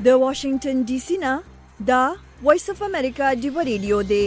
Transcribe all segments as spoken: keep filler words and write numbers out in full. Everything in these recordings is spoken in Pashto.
د واشنگټن ډي سي نه دا وایس اف امریکا ډیو ریډیو دی.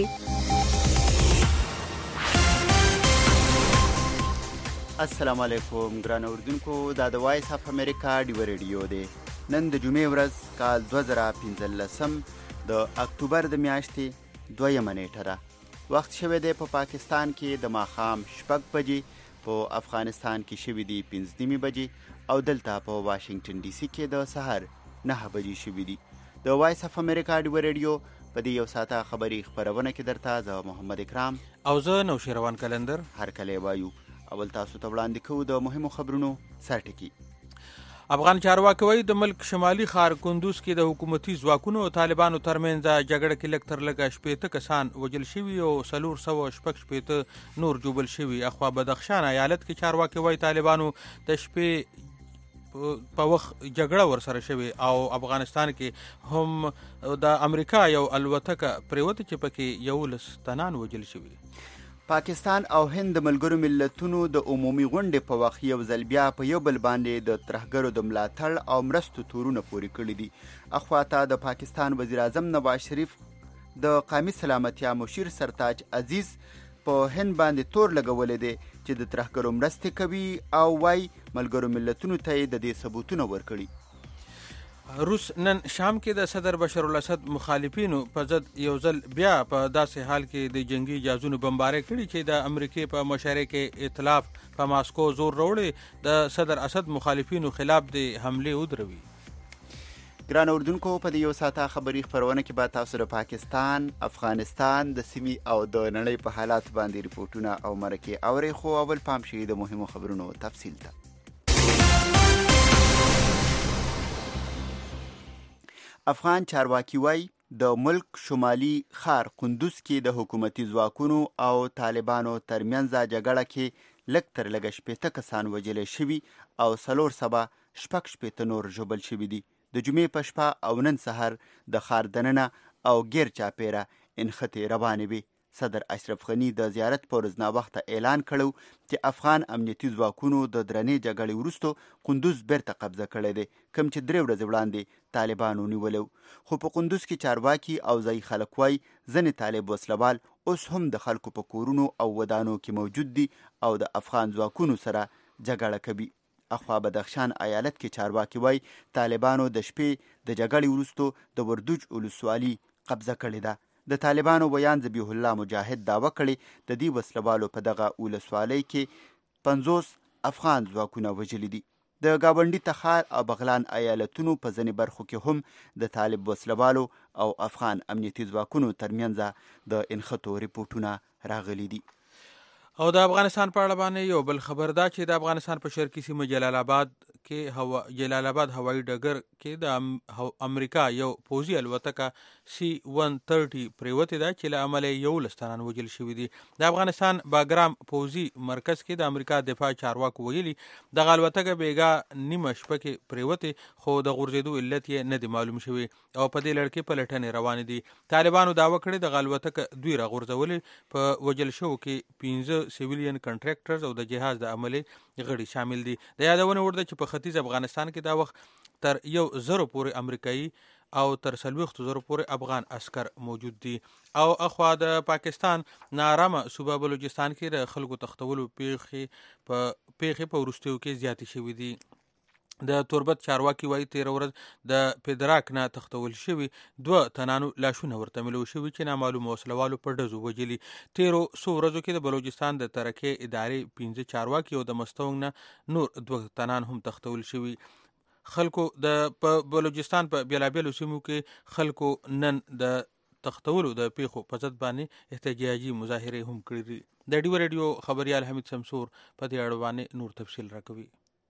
السلام علیکم ګران اوردونکو، دا د وایس اف امریکا ډیو ریډیو دی. نن د جمعې ورځ کال دوه زره پنځلسم د اکتوبر د میاشتې دویمه نیټه ده. وخت شوی دی په پاکستان کې د ماښام شپږ بجې، په افغانستان کې شوي دي پنځه نیمې بجې او دلته په واشنگټن ډي سي کې د سهار نهه بجې شوي دي. د وایس اف امریکا ډیو ریډیو په دې یو ساعته خبري خپرونه کې درته زه محمد اکرام او زه نوشیروان کلندر هرکلی وایو. اول تاسو ته وړاندې کوو د مهمو خبرونو سرټکي. افغان چارواکي وایي د ملک شمالي ښار کندوز کې د حکومتي ځواکونو او طالبانو ترمنځ جګړه کې لږ تر لږه شپېته کسان وژل شوي او څلور سوه شپږ شپېته نور ژوبل شوي. اخوا بدخشان ایالت کې چارواکي وایي طالبانو د شپې په وخت جګړه ورسره شوې او افغانستان کې هم د امریکا یو الوتکه پریوته چې پکې یولس تنان وژل شوي. پاکستان او هند د ملګرو ملتونو د عمومي غونډې په وخت یو ځل بیا په یو بل باندې د ترهګرو د ملاتړ او مرستو تورونه پورې کړي دي. اخواته د پاکستان وزیر اعظم نواز شریف د قومي سلامتیا مشیر سرتاج عزیز په هند باندې تور لګولې دی چې د ترهګرو مرستې کوي او وايي ملګرو ملتونو ته یې د دې ثبوتونه ورکړي. روس نن شام کې د صدر بشار الاسد مخالفینو په ضد یو ځل بیا په داسې حال کې د جنگي جهازونو بمبارۍ کړي چې د امریکې په مشرۍ کې ائتلاف په ماسکو زور راوړی د صدر اسد مخالفینو خلاف د حملې ودروي. ګران اردوونکو، په دې یو ساعته خبري خپرونه کې به تاسو د پاکستان، افغانستان د سیمې او د نړۍ په حالات باندې ریپورټونه او مرکې اورئ. خو اول پام شي د مهمو خبرونو تفصیل ته. افغان چارواکي وایي د ملک شمالي ښار کندوز کې د حکومتي ځواکونو او طالبانو ترمنځ جګړه کې لږ تر لږه شپېته کسان وژلي شوي او څلور سوه شپږ شپېته نور ژوبل شوي دي. د جمعې په شپه او نن سهار د ښار دننه او غیر چاپیره انخطې روانې وي. صدر اشرف غني د زیارت په ورځ ناوخته اعلان کړی چې افغان امنیتي ځواکونو د درنې جګړې وروسته کندوز بیرته قبضه کړی دی، کوم چې درې ورځې وړاندې طالبانو نیولی و. خو په کندوز کې چارواکي او ځایي خلک وایي ځینې طالب وسلوال اوس هم د خلکو په کورونو او ودانو کې موجود دي او د افغان ځواکونو سره جګړه کوي. اخوا بدخشان ایالت کې چارواکي وایي طالبانو د شپې د جګړې وروسته د وردوج ولسوالي قبضه کړې ده. د طالبانو بیان ذبیح الله مجاهد دعوه کړې د دې وسلوالو په دغه ولسوالۍ کې پنځوس افغان ځواکونه وژلي دي. د ګاونډي تخار او بغلان ایالتونو په ځینې برخو کې هم د طالب وسلوالو او افغان امنیتي ځواکونو ترمنځ د انخطو ریپورټونه راغلي دي. او د افغانستان په اړه باندې یو بل خبر دا چې د افغانستان په شرقي سیمه جلال آباد کې هوا جلال آباد هوایي ډګر کې د امریکا یو پوځي الوتکه سی ون تھرټي پریوتې ده چې له امله یولس تنان وژل شوي دي. د افغانستان باګرام پوځي مرکز کې د امریکا دفاع چارواکو ویلي دغه الوتکه بیګا نیمه شپه کې پریوتې خو د غورځېدو علت یې نه دی معلوم شوی او په دې لړ کې پلټنې روانې دي. طالبانو دعوه کړې دغه الوتکه دوی راغورځولې. په وژل شوو کې پنځه سیویلین کنټراکټرز او د جهاز د عملې غړي شامل دي. د یادونه وړ ده چې په ختیځ افغانستان کې دا وخت تر یو زرو پورې امریکایي او تر څلوېښتو زرو پورې افغان عسکر موجود دي. او اخوا د پاکستان نارامه صوبه بلوچستان کې د خلکو تښتولو پیښې په پیښې په وروستیو کې زیاتې شوي دي. د توربت چارواکي وایي تېره ورځ د پیدراک نه تښتول شوي دوه تنانو لاشونه ورته ملو شوي چې نامعلومو وسلوالو په ډزو وژلي. تېرو څو ورځو کې د بلوچستان د ترکیې ادارې پنځه چارواکي او د مستونګ نه نور دوه تنان هم تښتول شوي. خلکو د په بلوچستان په بیلابیلو سیمو کې خلکو نن د تښتولو د پیښو په ضد باندې احتجاجي مظاهرې هم کړي دي. د ډیو ریډیو خبریال حمید شمسور په دې اړه باندې نور تفصیل راکوي.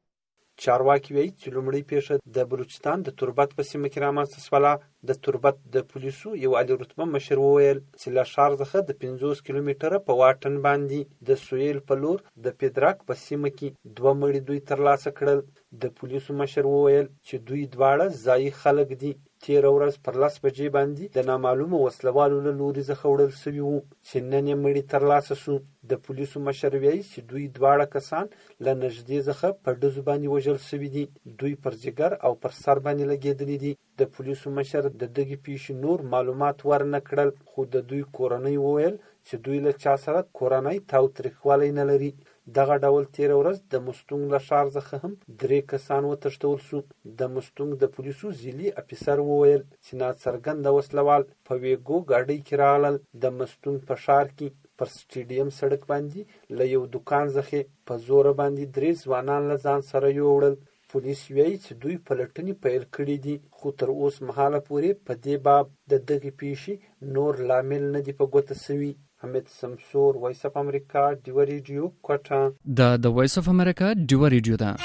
چارواکي وایي چې لومړۍ پیښه د بلوچستان د توربت په سیمه کې رامنځته شوله. د توربت د پولیسو یو عالي رتبه مشر وویل چې له ښار څخه د پنځوس کیلومتره په واټن باندې د سویل په لور د پیدراک په سیمه کې دوه مړي دوی ترلاسه کړل. د پولیسو مشر وویل چې دوی دواړه ځایي خلک دي. تېره ورځ پر لس بجې باندې د نامعلومو وسلوالو له لوري ځخه وړل سوي وو چې نن یې مړي ترلاسه سو. د پولیسو مشر وایي چې دوی دواړه کسان له نږدې څخه په ډزو باندې وژل سوي دي. دوی پر ځیګر او پر سر باندې لګېدلي دي. د پولیسو مشر د دغې پیښې نور معلومات ورنه کړل، خو د دوی کورنۍ وویل چې دوی له چا سره کورنۍ تاوتریخوالی نه لري. دغه ډول تېره ورځ د مستونګ له ښار څخه هم درې کسان وتښتول سو. د مستونګ د پولیسو ځیلي افیسر وویل چې ناڅرګنده وسلوال په ویګو ګاډۍ کې راغلل. د مستونګ په ښار کې پر سټیډیم سړک باندې له یو دکان څخه په زوره باندې درې ځوانان له ځان سره یوړل. پولیس وایي چې دوی پلټنې پیل کړي دي، خو تر اوس مهاله پورې په دې باب د دغې پیښې نور لامل نه دي په ګوته سوي. حمید سمسور، وایس اف امریکا، ډیوه ریډیو، کوټه. دا د وایس اف امریکا ډیوه ریډیو ده.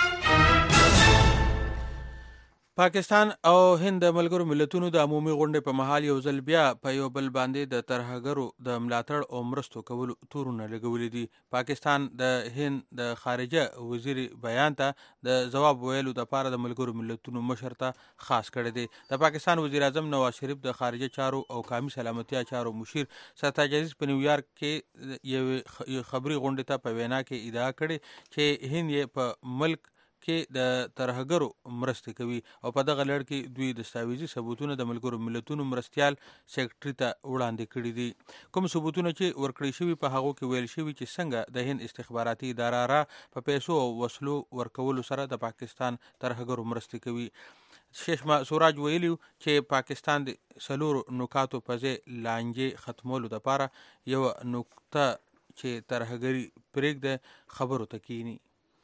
پاکستان او هند د ملګرو ملتونو د عمومي غونډې په مهال یو ځل بیا په یو بل باندې د ترهګرو د ملاتړ او مرستو کولو تورونه لګولي دي. پاکستان د هند د خارجه وزیر بیان ته د ځواب ویلو دپاره د ملګرو ملتونو مشر ته خاص کړی دی. د پاکستان وزیر اعظم نواز شریف د خارجه چارو او قومي سلامتیا چارو مشیر سرتاج عزیز په نیویارک کې یو خبري غونډې ته په وینا کې ادعا کړې چې هند یې په ملک کې د ترهګرو مرستې کوي او په دغه لړ کې دوی دستاویزي ثبوتونه د ملګرو ملتونو مرستیال سیکرټري ته وړاندې کړي دي. کوم ثبوتونه چې ورکړی شوي په هغو کې ویل شوي چې څنګه د هند استخباراتي اداره را په پیسو او وسلو ورکولو سره د پاکستان ترهګرو مرستې کوي. ششما سوراج ویلیو چې پاکستان د څلورو نکاتو په ځای لانجې ختمولو دپاره یو نقطه چې ترهګري پرېږده خبرو ته کینی.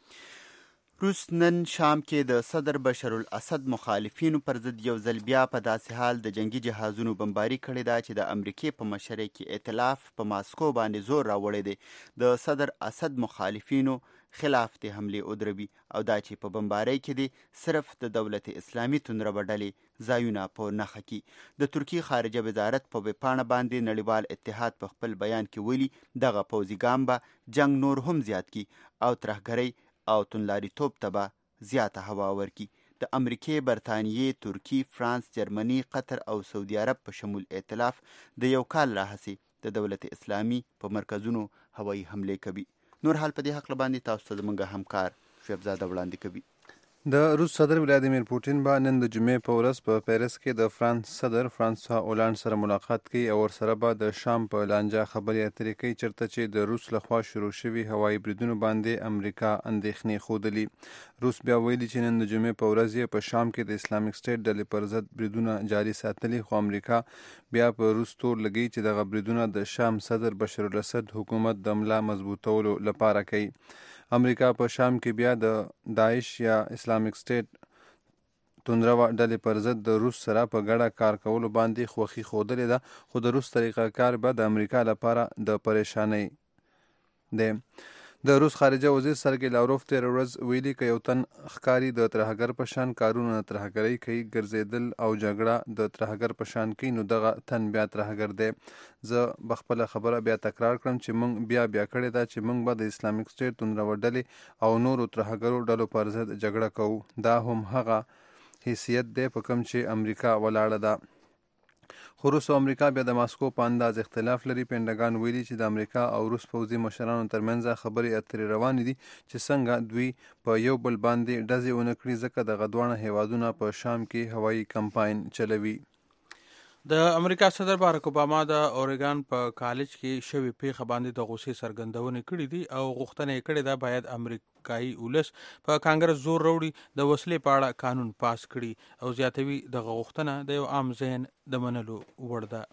روس نن شام کې د صدر بشر الاسد مخالفینو پر ضد یو ځل بیا په داسې حال د جنگي جهازونو بمباري کړې ده چې د امریکې په مشرۍ کې ائتلاف په ماسکو باندې زور راوړی دی. د صدر اسد مخالفینو خلاف د حملې ودروي او دا چې په بمبارۍ کې دی صرف د دولت اسلامي تندربه ډلې ځایونه په نښه کې. د ترکیې خارجه وزارت په ویبپاڼه باندې نړیوال اتحاد په خپل بیان کې ویلي دغه پوځي ګام به جنگ نور هم زیات کی او ترهګرۍ او تنلاري توپ ته به زیاته هوا ورکي. د امریکې، برطانیې، ترکی، فرانس، جرمني، قطر او سعودي عرب په شمول ائتلاف د یو کال راهیسې د دولت اسلامي په مرکزونو هوایي حملې کوي. نور حال په دې حق باندې تاسو ته زموږ همکار شعیب زاده وړاندې کوي. د روس صدر ولادیمیر پوټین به نن د جمعې په ورځ په پیرس کې د فرانس صدر فرانسوا اولانډ سره ملاقات کوي او ورسره به د شام په لانجه خبرې اترې کوي چېرته چې د روس لخوا شروع شوي هوایي بریدونو باندې امریکا اندېښنې ښودلي. روس بیا ویلي چې نن د جمعې په ورځ یې په شام کې د اسلامک سټیټ ډلې پر ضد بریدونه جاري ساتلي، خو امریکا بیا په روس تور لګوي چې دغه بریدونه د شام صدر بشر الاسد حکومت د ملا مضبوطولو لپاره کوي. امریکا په شام کې بیا د داعش یا اسلامک سټیټ توندرو ډلې پر ضد د روس سره په ګډه کار کولو باندې خوښي ښودلې ده، خو د روس طریقه کار به د امریکا لپاره د پریشانۍ دی. د روس خارجه وزیر سرګی لاوروف تېره ورځ ویلي که یو تن ښکاري د ترهګر په شان کارونه ترهګرۍ کوي، ګرځېدل او جګړه د ترهګر په شان کوي، نو دغه تن بیا ترهګر دی. زه به خپله خبره بیا تکرار کړم چې موږ بیا بیا کړې ده چې موږ به د اسلامک سټیټ توندرو ډلې او نورو ترهګرو ډلو پر ضد جګړه کوو. دا هم هغه حیثیت دی په کوم چې امریکا ولاړه ده. خو روس او امریکا بیا د ماسکو په انداز اختلاف لري. پینټاګان ویلي چې د امریکا او روس پوځي مشرانو ترمنځ خبرې اترې روانې دي چې څنګه دوی په یو بل باندې ډزې ونه کړي، ځکه دغه دواړه هیوادونه په شام کې هوایي کمپاین چلوي. د امریکا صدر بارک اوباما د اورګان په کالج کې شوې پیښه باندې د غوسې څرګندونې کړې دي او غوښتنه یې کړې ده باید امریکایي ولس په کانګرس زور راوړي د وسلې په اړه قانون پاس کړي او زیاتوي دغه غوښتنه د یو عام ذهن د منلو وړ ده.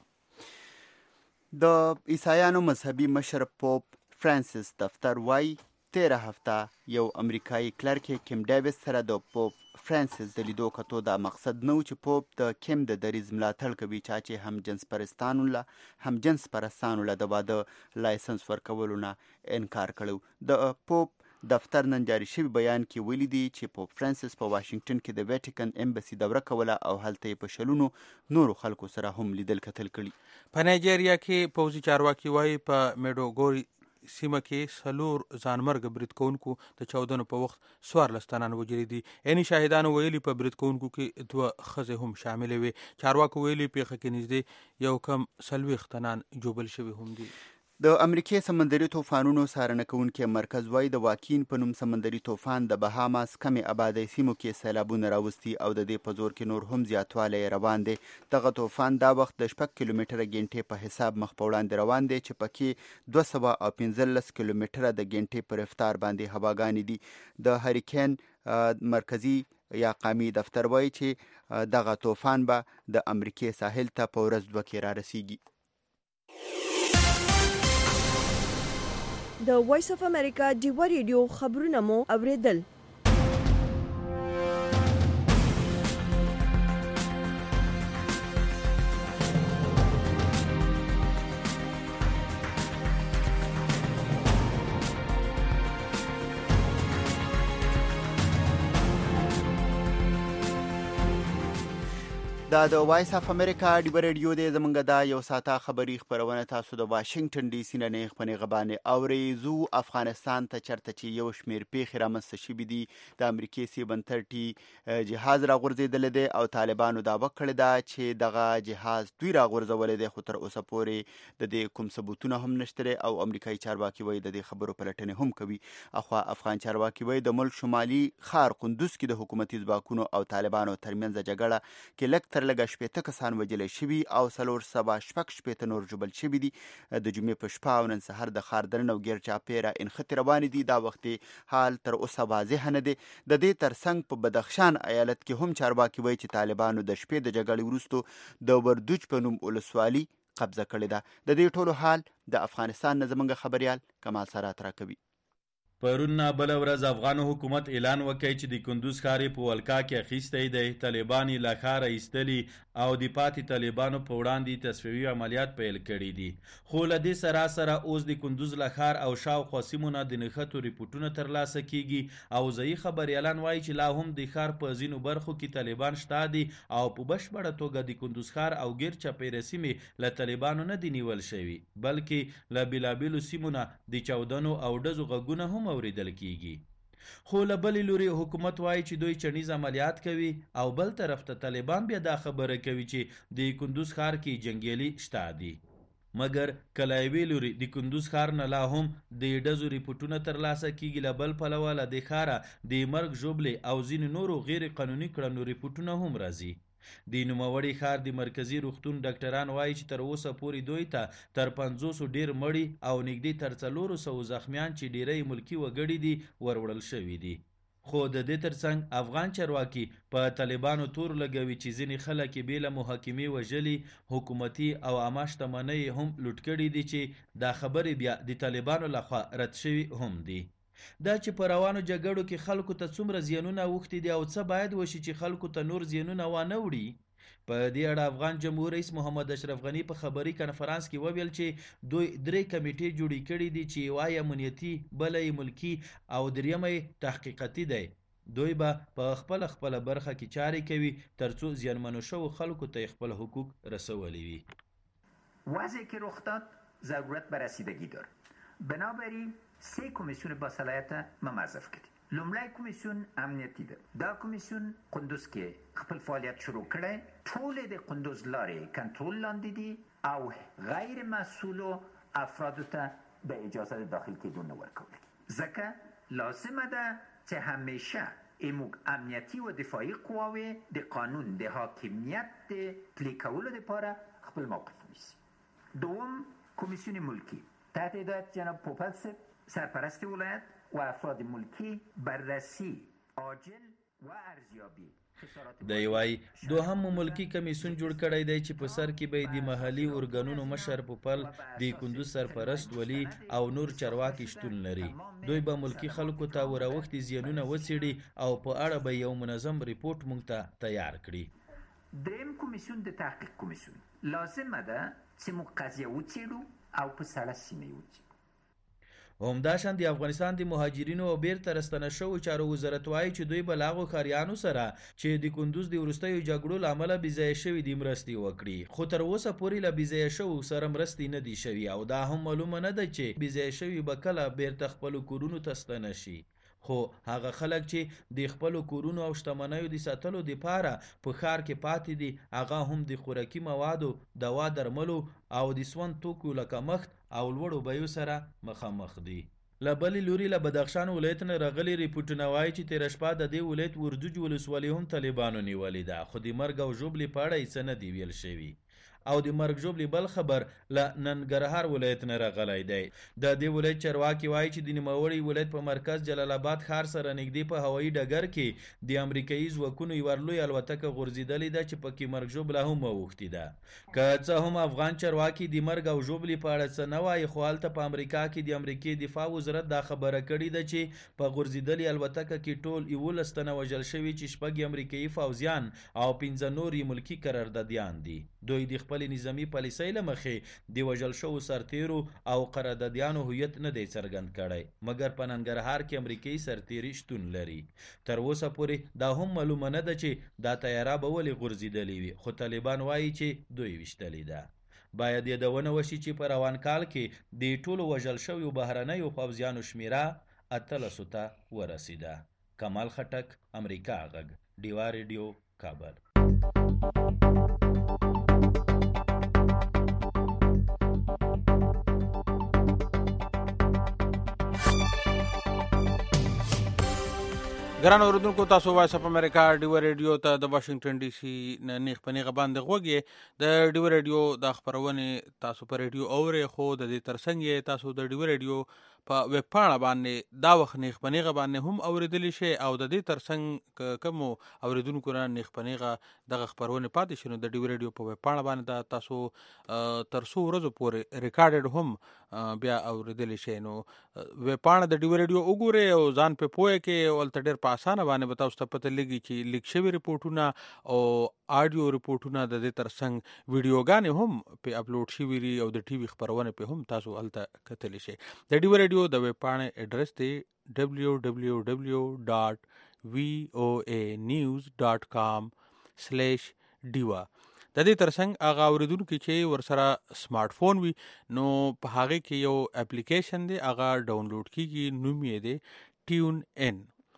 د عیسایانو مذهبي مشر پوپ فرانسیس دفتر وایي تیره هفته یو امریکایي کلرک کیم ډیویس سره د پوپ فرانسیس د لیدو کتو دا مقصد نه و چې پوپ د کیم د دریځ ملاتړ کوي، چا چې هم جنس پرستانو له هم جنس پرستانو له د واده لایسنس ورکولو نه انکار کړو. د پوپ دفتر نن جاري شوي بیان کې ویلي دي چې پوپ فرانسیس په واشنګټن کې د ویټیکن ایمباسي دوره کوله او هلته یې په شلونو نورو خلکو سره هم لیدل کتل کړي. په نایجیریا کې پوځي چارواکي وایي په میډوګوري سیمه کې څلور ځانمرګ برید کوونکو د چاودنو په وخت څوارلس تنان وژلي دي. یعنې شاهدانو ویلي په برید کوونکو کې دوه ښځې هم شاملې وې. چارواکو ویلي پیښه کې نږدې یو کم څلوېښت تنان ژوبل شوي هم دي. د امریکې سمندري طوفانونو څارنه کوونکي مرکز وايي د واکین په نوم سمندري طوفان د بهاماس کمې آبادۍ سیمو کې سیلابونه راوستي او د دې په زور کې نور هم زیاتوالی روان دی. دغه طوفان دا وخت د شپږ کیلومتره ګنټې په حساب مخ په وړاندې روان دی چې پکې دوه سوه او پنځلس کیلومتره د ګنټې په رفتار باندې هواګانې دي. د هریکین مرکزي یا قامي دفتر وایي چې دغه طوفان به د امریکې ساحل ته په ورځ دوه کې را رسیږي. د وایس اف امریکا ډیوا ریډیو خبرونه مو اوریدل. دا د وایس اف امریکا ډیوا ریډیو دی. زمونږ دا یو ساعته خبري خپرونه تاسو د واشنگټن ډي سي نه نیغ په نیغه باندې اورئ. زو افغانستان ته چرته چې یو شمېر پیښې رامنځته شوي دي. د امریکې سیون تھرټي جهاز راغورځېدلی دی او طالبانو دعوه کړې ده چې دغه جهاز دوی راغورځولی دی، خو تر اوسه پورې د دې کوم ثبوتونه هم نشته دی او امریکایي چارواکي وایي د دې خبرو پلټنې هم کوي. اخوا افغان چارواکي وایي د ملک شمالي ښار قندوز کې د حکومتي ځواکونو او طالبانو ترمنځ جګړه کې لږ تر لږه شپېته کسان وژلی شوي او څلور سوه شپږ شپېته نور ژوبل شوي دي. د جمعې په شپه او نن سهار د ښار دننه او ګیر چاپېره انخښتې روانې دي. دا وختي حال تر اوسه واضح نه دی. د دې ترڅنګ په بدخشان ایالت کې هم چارواکي وایي چې طالبانو د شپې د جګړې وروستو د وردوج په نوم ولسوالي قبضه کړې ده. د دې ټولو حال د افغانستان نه زموږ خبریال کمال سرات راکوي. پرون بله ورځ افغان حکومت اعلان وکړ چې د کندوز ښار یې په ولکا کې اخیستی دی. طالبان یې له ښاره ایستلي او د پاتې طالبانو په وړاندې تصفیوي عملیات پیل کړي دي. خو له دې سره سره اوس د کندوز له ښار او شاوخوا سیمو نه د نښتو ریپورټونه ترلاسه کیږي او ځایي خبریالان وایي چې لا هم د ښار په ځینو برخو کې طالبان شته دي او په بشپړه توګه د کندوز ښار او ګیر چاپیره سیمې له طالبانو نه دي نیول شوي، بلکې له بېلابېلو سیمو نه د چاودنو او ډزو غږونه هم اوریدل کیږي. خو له بلې لوري حکومت وایي چې دوی چڼیز عملیات کوي او بل طرف ته طالبان بیا دا خبره کوي چې د کندوز ښار کې جنګیالي شته دي. مګر کله یوې لوري د کندوز ښار نه لا هم د ډزو ریپورټونه ترلاسه کیږي، له بل پلوه له دې ښاره د مرګ ژوبلې او ځینې نورو غیر قانوني کړنو ریپورټونه هم راځي. د نوموړي ښار د مرکزي روغتون ډاکټران وایي چې تر اوسه پورې دوی ته تر پنځوسو ډیر مړي او نږدې تر څلورو سوو زخمیان چې ډیری ملکي وګړي دي وروړل شوي دي. خو د دې ترڅنګ افغان چارواکي په طالبانو تور لګوي چې ځینې خلک یې بې له محاکمې وژلي، حکومتي او عامه شتمنۍ هم لوټ کړي دي چې دا خبرې بیا د طالبانو لخوا رد شوي هم دي. دا چې په روانو جګړو کې خلکو ته څومره زیانونه اوښتي دي او څه باید وشي چې خلکو ته نور زیانونه وانه وړي. په دې اړه افغان جمهور رئیس محمد اشرف غني په خبري کنفرانس کې وویل چې دوی درې کمیټې جوړې کړي دي چې یوه یې امنیتي، بله یې ملکي او دریمه یې تحقیقاتي دی. دوی به په خپله خپله برخه کې چارې کوي ترڅو زیانمنو شوو خلکو ته خپل حقوق رسولی وي. وضعی که رخ داد ضرورت به رسیدگی داره. بنابراین سه کمیسیون با صلاحیت ما موظف کردیم. لومړی کمیسیون امنیتی ده. دا کمیسیون قندوز کې خپل فعالیت شروع کړی. ټولې د قندوز لارې کنټرول لاندې دي او غیر مسئولو افرادو ته د اجازه داخل کېدو نه ورکول. ځکه لازمه ده چې همیشه ایموږ امنیتی و دفاعي قواوې د قانون د حاکمیت د پلي کولو لپاره خپل موقف ونیسي. دوم کمیسیون ملکی تحت هدایت جناب پوپل صاحب سرپرست ولایت و افراد ملکی بررسی عاجل و ارزیابی. دی وای دوهم ملکی کمیسیون جوړ کړی دی چې په سر کې به د محلي ارګانونو مشر پوپل، د کندوز سرپرست ولی او نور چارواکي شتون لري. دوی به ملکی خلکو ته وراوښتي زیانونه وڅېړي او په اړه به یو منظم ریپورټ موږ ته تیار کړي. دریم کمیسیون د تحقیق کمیسیون لازمه ده چې موږ قضیه وڅېړو او په سړه سیمه یې وڅېړو. همداشان د افغانستان د مهاجرینو او بیرته راستنه شوو چارو وزارت وایي چې دوی به له هغو ښاریانو سره چې د کندوز د وروستیو جګړو له امله بېځایه شوي دي مرستې وکړي، خو تر اوسه پورې له بېځایه شوو سره مرستې نه دي شوي او دا هم معلومه نه ده چې بېځایه شوي به کله بیرته خپلو کورونو ته ستنه شي. خو هغه خلک چې د خپلو کورونو او شتمنیو د ساتلو دپاره په ښار کې پاتې دي هغه هم د خوراکي موادو، دوا درملو او د سون توکو له کمښت او لوړو بیو سره مخامخ دي. له بلې لوري له بدخشان ولایت نه راغلي ریپورټونه وایي چې تېره شپه د دې ولایت وردوج ولسوالي هم طالبانو نیولې ده، خو د مرګ او ژوبلې په اړه یې څه نه دي ویل شوي. او د مرګ ژوبلې بل خبر له ننګرهار ولایت نه راغلی دی. د دې ولایت چارواکي وایي چې د نوموړي ولایت په مرکز جلال آباد ښار سره نږدې په هوایي ډګر کې د امریکایي ځواکونو یوه لویه الوتکه غورځېدلې ده چې پکې مرګ ژوبله هم اوښتې ده. که څه هم افغان چارواکي د مرګ او ژوبلې په اړه څه نه وایي، خو هلته په امریکا کې د امریکې دفاع وزارت دا خبره کړې ده چې په غورځېدلې الوتکه کې ټول یولس تنه وژل شوي چې شپږ امریکایي فوځیان او پنځه نور یې ملکي قراردادیان دي. دوی د خپلې نظامي پالیسۍ له مخې د وژل شوو سرتیرو او قراردادیانو هویت نه دی څرګند کړی، مګر په ننګرهار کې امریکایي سرتیري شتون لري. تر اوسه پورې دا هم معلومه نه ده چې دا تیاره به ولې غورځېدلې وي، خو طالبان وایي چې دوی ویشتلې ده. باید یادونه وشي چې په روان کال کې د ټولو وژل شویو بهرنیو پوځیانو شمیره اتلسو ته ورسېده. کمال خټک، امریکا غږ، ډیوا ریډیو، کابل. ګران اوریدونکو، تاسو وایس اف امریکا ډیوا ریډیو ته د واشنگټن ډي سي نه نیغ په نیغه باندې غوږ یې. د ډیوا ریډیو د خپرونې تاسو په ریډیو اورئ، خو د دې ترڅنګ یې تاسو د ډیوا ریډیو په ویب پاڼه باندې دا وخت نیغ په نیغه باندې هم اوریدلی شئ، او د دې ترڅنګ کومو اوریدونکو نه نیغ په نیغه دغه خپرونې پاتې شي نو د ډیوا ریډیو په ویب پاڼه باندې دا تاسو تر څو ورځو پورې ریکارډډ هم بیا اوریدلی شئ. نو ویب پاڼه د ډیوا ریډیو وګورئ او ځان پې پوهه کې، ولته ډېر په اسانه باندې به تاسو ته پته لګي چې لیک شوي ریپورټونه او آډیو ریپورټونه د دې ترڅنګ ویډیوګانې هم پې اپلوډ شوي دي او د ټي وي خپرونې پې هم تاسو هلته کتلی شئ. د ډیوا ریډیو د ویب پاڼې ایډرس دی ډبلیو ډبلیو ډبلیو ډاټ وی او ای نیوز ډاټ کام سلیش ډیوا. د دې ترڅنګ هغه اوریدونکي چې ورسره سمارټ فون وي نو په هغې کې یو اپلیکیشن دی، هغه ډاونلوډ کېږي، نوم یې دی ټیون ان.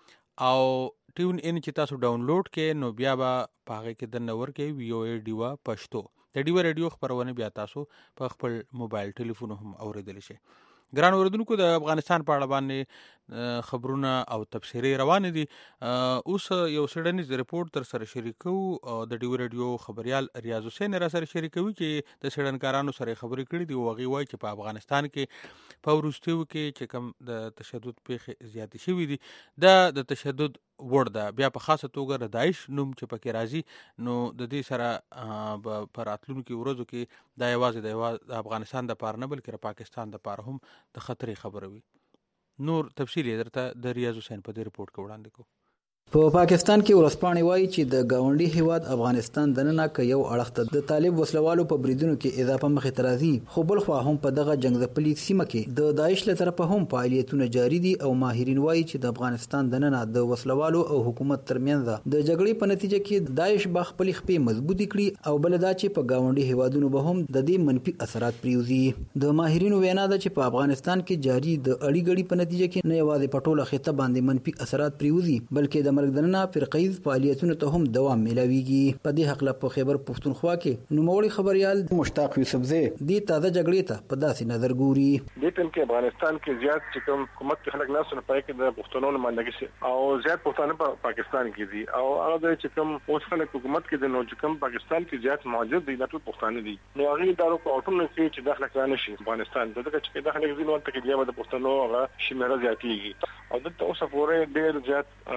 او ټیون ان چې تاسو ډاونلوډ کې نو بیا به په هغې کې دننه ورکوي وی او ای ډیوا پښتو. د ډیوا ریډیو خپرونې بیا تاسو په خپل موبایل ټلیفون هم اوریدلی شئ. ګران اوریدونکو، د افغانستان په اړه باندې خبرونه او تبصرې روانې دي. اوس یو څېړنیز ریپورټ در سره شریکو، د ډیوا ریډیو خبریال ریاض حسین را سره شریکوي چې د څېړنکارانو سره خبرې کړي دي او هغوی وایي چې په افغانستان کې په وروستیو کې چې کوم د تشدد پیښې زیاتې شوي دي دا د تشدد وړ ده. بیا په خاصه توګه د داعش نوم چې پکې راځي نو د دې سره به په راتلونکو ورځو کې دا یوازې د افغانستان دپاره نه بلکې د پاکستان دپاره هم د خطرې خبره وي. نور تفصیل یې درته د ریاض حسین په دې رپورټ کې وړاندې کوو. په پاکستان کې ورځپاڼې وایي چې د ګاونډي هیواد افغانستان دننه که یو اړخ ته د طالب وسلوالو په بریدونو کې اضافه مخې ته راځي، خو بل خوا هم په دغه جنګ ځپلي سیمه کې د داعش له طرفه هم فعالیتونه جاري دي. او ماهرین وایي چې د افغانستان دننه د وسلوالو او حکومت ترمنځ د جګړې په نتیجه کې داعش به خپلې خپې مضبوطې کړي، او بل دا چې په ګاونډي هیوادونو به هم د دې منفي اثرات پریوزي. د ماهرینو وینا ده چې په افغانستان کې جاري د اړي ګړي په نتیجه کې نه یوازې په ټوله خطه باندې منفي اثرات پریوزي بلکې د مرګ دننه فرقه فعالیتونو ته هم دوام ملاویږي. په دې حق له په خیبر پښتونخوا کې نوموړي خبريال مشتاق یوسفزی دې تازه جګړې ته په داسې نظر ګوري. دې ټیم کې افغانستان کې زیات چې کوم حکومت کې خلک ناسو نه پای کې د پښتنو نمائندګي او زیات پښتانه په پاکستان کې دي، او هغه چې کوم اوس خلک حکومت کې د نو چې کوم پاکستان کې زیات موجود دي، ټول پښتانه دي. نو هغه دارو په اټومه کې چې داخله کړي شي افغانستان دغه چې داخله کې ځینو ته کې د پښتنو هغه شمیره زیاتېږي، او دلته اوس پورې ډېر زیات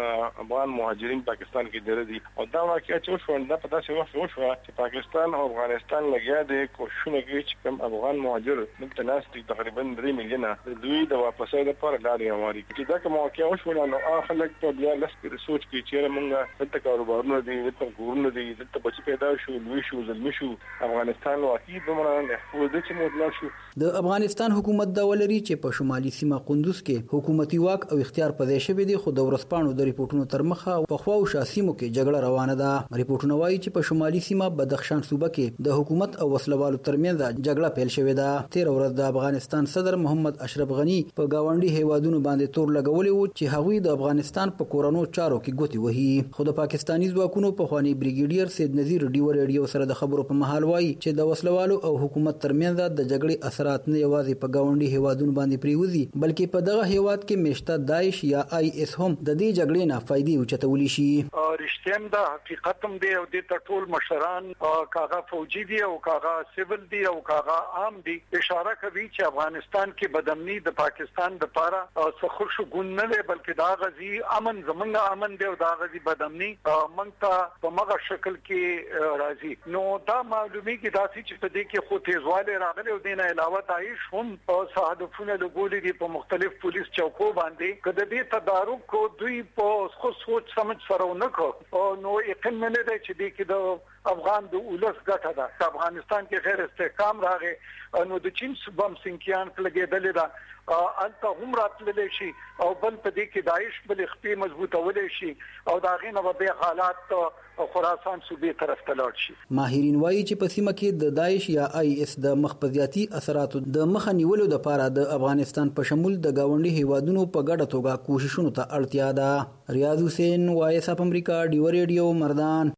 افغان مهاجرین پاکستان کې درځي او دا واقعي چې شو دا په داسې وخت وشو چې پاکستان او افغانستان لګیا دي کوششونه کوي چې کوم افغان مهاجر دلته ناس تقریبا درې میلیونه دوی د واپسۍ لپاره لارې هواري چې دا کوم واقعي وشو نو خلک په بیا لس کې سوچ کوي چې موږ دلته کاروبارونه دي دلته کورونه دي دلته بچي پیدا شو لوي شو زلمی شو افغانستان واقعي دومره محفوظ دي چې موږ لا شو د افغانستان حکومت دا ولري چې په شمالي سیمه قندوز کې حکومتي واک او اختیار پدې شوی دی خو د ورسپانو د ریپورتونو تر مخه په خواو شاسیمو کې جګړه روانه ده ریپورتونه وایي چې په شمالي سیمه بدخشان صوبه کې د حکومت او وسلوالو ترمنځ جګړه پیل شوې ده تیر ورځ د افغانستان صدر محمد اشرف غنی په گاونډي هیوادونو باندې تور لګولې و چې هغوی د افغانستان په کورونو چارو کې ګوتې وهي خو د پاکستاني ځواکونو په خواني بریګیډیر سید نذیر ډیو ریډیو سره د خبرو په مهال وایي چې د وسلوالو او حکومت ترمنځ د جګړې اثرات نه یوازې په گاونډي هیوادونو باندې پریوزي بلکې په دغه هیواد کې مشته داعش یا آی اس هم د دې جګړې نه فائدې اوچتولی شي رښتیم دا حقیقت هم دی او د ټول مشران کاغه فوجي دي او کاغه سیول دي او کاغه عام دي اشاره کوي چې افغانستان کې بدامني د پاکستان د پاره سخر شو ګون نه دی بلکې دا غزي امن زمونږ امن دی او دا غزي بدامني مونږ ته په مغه شکل کې راځي نو دا معلومي کې داسې چې په دې کې خو تیزواله راغلي او دینه علاوه داعش هم صحافونه لګولې دي په مختلف پولیس چوکو باندې کله دې تدارک کو دوی په خو سوچ سمجھ سره ونکو نو یقین نه دی چې دې کې د افغان د اولس ګټه ده افغانستان کې غیر استحکام راغی نو د چین بم سنکیان لګېدل ده انته هم راتللی شي او بل په دې کې داعش بل خپې مضبوطولې شي او دا غینه به حالات خراسان صوبې طرف ته لاړ شي ماهرین وایي چې په سیمه کې د داعش یا آی اس د مخفضیاتي اثراتو د مخه نیولو لپاره د افغانستان په شمول د گاونډي هیوادونو په ګډه توګه کوششونو ته اړتیا ده ریاض حسین وایس اپ امریکا ډیو ریډیو مردان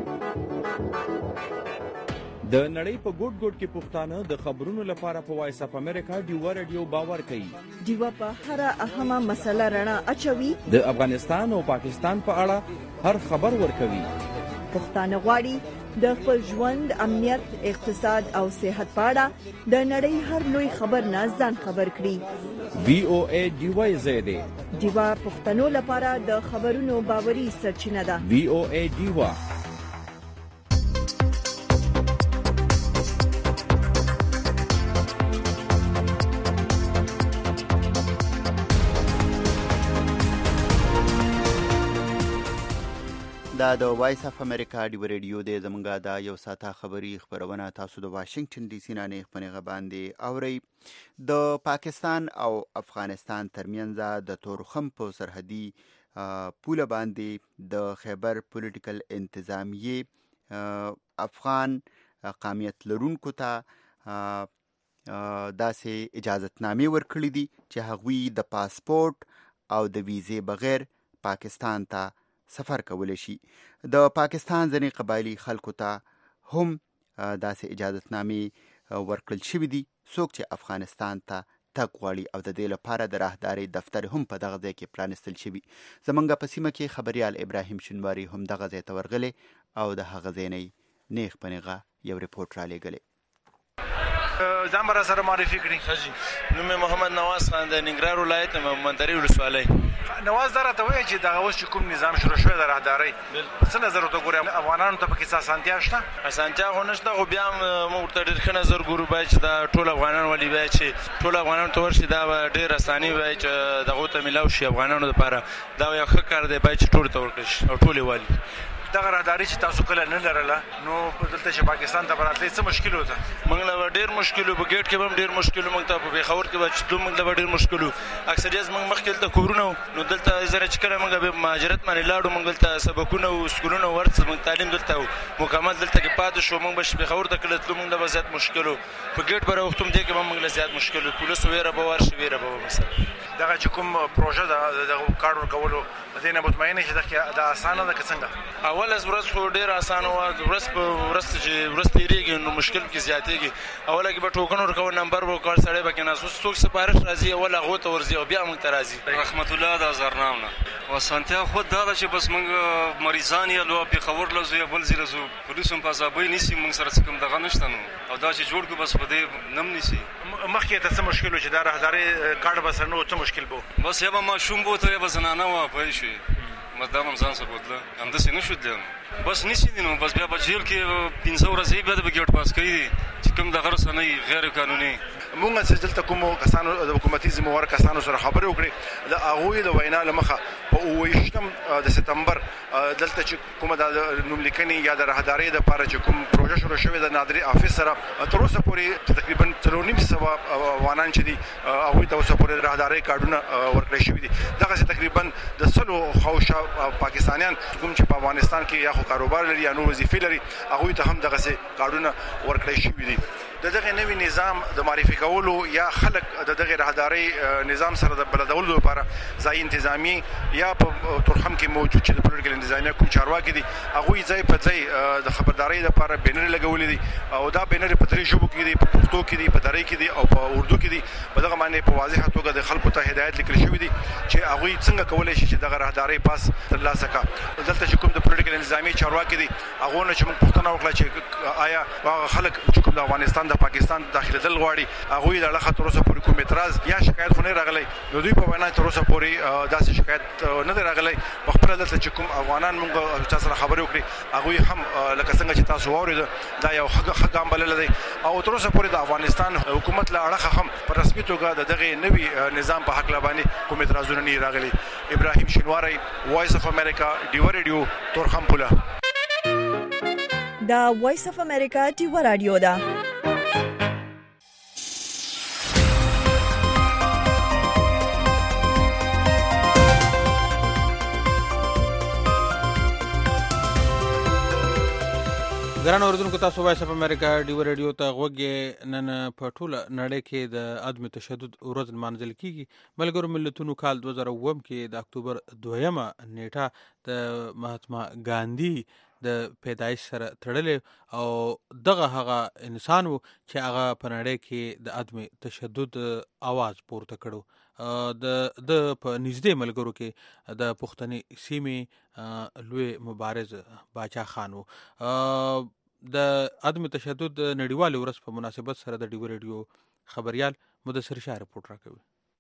د نړۍ په ګوټ ګوټ کې پښتانه د خبرونو لپاره په وایس اپ امریکا ډیو ریډیو باور کوي ډیو په هر اهمه مسله رڼا اچوي د افغانستان او پاکستان په اړه هر خبر ورکوي پښتانه غواړي د خپل ژوند امنیت اقتصاد او صحت په اړه د نړۍ هر لوی خبر نه ځان خبر کړي وی او ای ډیو زیاده ډیو پښتنو لپاره د خبرونو باوري سرچینه ده وی او ای ډیو دا د وایس اف امریکا ډیو ریډیو د زمونږه دا یو ساته خبری خبرونه تاسو د واشنگټن ډي سي نه نه خبرونه باندې اوري د پاکستان او افغانستان ترمنځ د تورخم په سرحدي پوله باندې د خیبر پولیټیکل انتظامیه افغان قامیت لرونکو ته داسې اجازتنامې ورکړي دي چې هغوی د پاسپورت او د ویزې بغیر پاکستان ته سفر کولی شي د پاکستان ځینې قبایلی خلکو ته هم داسې اجازتنامې ورکړل شوي دي څوک چې افغانستان ته تګ غواړي او د دې لپاره د راهدارۍ دفتر هم په دغه ځای کې پرانستل شوي زمونږ په سیمه کې خبریال ابراهیم شنواري هم دغه ځای ته ورغلی او د هغه ځای نه نیغ په نیغه یو ریپورټ را لېږلی ځان به را سره معرفي کړي نوم مې محمد نواز خان د ننګرهار ولایت محمدري ولسوالۍ نواز دا راته وایي چې دغه اوس چې کوم نظام شروع شوی د راهدارۍ څه نظر ورته ګورې افغانانو ته پکې څه اسانتیا شته اسانتیا خو نشته خو بیا هم موږ ورته ډېر ښه نظر ګورو باید چې دا ټول افغانان ولې باید چې ټول افغانانو ته ورشي دا به ډېر اساني وایي چې دغو ته میلاو شي افغانانو دپاره دا یو ښه کار دی باید چې ټولو ته ورکړی شي او ټول یې والي دغه راهداري چې تاسو کله نه لرله نو دلته چې پاکستان ته براتلی څه مشکل وته موږ له ډېر مشکل په ګیټ کې هم ډېر مشکل موږ ته په پېښور کې به چې تلو موږ له ډېر مشکل اکثریت موږ مخکې دلته کورونه نو دلته زره چې کله موږ به مهاجرت باندې لاړو موږ دلته سبقونه او سکولونه ورڅ موږ تعلیم دلته مکمل دلته کې پاتې شو موږ به پېښور ته کله تلو موږ له زیات مشکل په ګیټ پر وختم دې کې موږ له زیات مشکل پولیس ویره به ورشي ویره به مثلا دغه چې کوم پروژه د کار ورکولو دې نه مطمئنه چې دا اسانه ده که څنګه اول از ورځ خو ډېر اسانه وه ورځ په ورځ چې ورځ تېرېږي نو مشکل پکې زیاتېږي اوله کې به ټوکن ورکول نمبر به وکړ سړی به کېناست اوس څوک سپارښت راځي اول هغو ته ورځي او بیا موږ ته راځي رحمت الله د ازرنام نه اسانتیا خود دا ده چې بس موږ مریضان یا لو پېښور له ځو یا بل ځای له ځو پولیس هم په عذابۍ نیسي موږ سره څه کوم دغه نشته نو او دا چې جوړ کړو بس په دې نه هم نیسي مخکې ته څه مشکل و چې دا راهدارۍ کارډ به سره نه و څه مشکل به بس یا به ماشوم به ورته یا به زنانه وه پوه شوې مدام هم ځان سره بوتله همداسې نه شو تللی بس نیسي دي نو بس بیا په جیل کې پنځه ورځې بیا د به ګیټ پاس کوي چې کوم دغه رسنۍ غیر قانوني مونږ چې دلته کومو کسانو د حکومتي ذمهوار کسانو سره خبرې وکړې د هغوی د وینا له مخه په اووه ویشتم د سپتمبر دلته چې کومه د نوملیکنې یا د راهدارۍ دپاره چې کوم پروژه شروع شوې د نادري آفس سره تر اوسه پورې تقریبا څلور نیم سوه افغانان چې دي هغوی ته اوسه پورې راهدارۍ کارډونه ورکړی شوي دي دغسې تقریبا د سلو خواوشا پاکستانیان کوم چې په افغانستان کې یا خو کاروبار لري یا نور وظیفې لري هغوی ته هم دغسې کارډونه ورکړی شوي دي د دغه نوي نظام د معرفي کولو یا خلک د دغه راهدارۍ نظام سره د بلدولو لپاره ځای انتظامی یا په تورخم کې موجود چې د پولیټیکل انتظامیه کوم چارواکي دي هغوی ځای په ځای د خبردارۍ لپاره بینرې لګولې دي او دا بینرې په درې ژبو کې دي په پښتو کې دي په دري کې دي او په اردو کې دي په دغه باندې په واضحه توګه د خلکو ته هدایت لیکل شوی دي چې هغوی څنګه کولی شي چې دغه راهدارۍ پاس ترلاسه کړي دلته چې کوم د پولیټیکل انتظامیې چارواکي دي هغو نه چې موږ پوښتنه وکړه چې آیا هغه خلک چې کوم د افغانستان د پاکستان داخلېدل غواړي هغوی د اړخه تر اوسه پورې کوم اعتراض یا شکایت خو نه راغلی نو دوی په وینا تر اوسه پورې داسې شکایت نه دی راغلی په خپله دلته چې کوم افغانان موږ چا سره خبرې وکړې هغوی هم لکه څنګه چې تاسو واورېده دا یو ښه ګام بللی دی او تر اوسه پورې د افغانستان حکومت له اړخه هم په رسمي توګه د دغې نوي نظام په هکله باندې کوم اعتراضونه نه راغلي ابراهیم شینواری وایس اف امریکا ډیوه ریډیو تورخم پوله دا وایس اف امریکا ډیوه رادیو ده ګران اوریدونکو تاسو وایس اف امریکا ډیوه ریډیو ته غوږ نن په ټوله نړۍ کې د عدم تشدد ورځ نمانځل کیږي ملګرو ملتونو کال دوه زره اووه کې د اکتوبر دویمه نیټه د مهاتما ګاندھی د پیدایش سره تړلې او دغه هغه انسان و چې هغه په نړۍ کې د عدم تشدد आवाज پورته کړو د د په نږدې ملګرو کې د پښتني سیمې لوی مبارز باچا خان و د عدم تشدد نړیوال ورځ په مناسبت سره د ډیوه ریډیو خبريال مدثر شاه رپورټ راکوي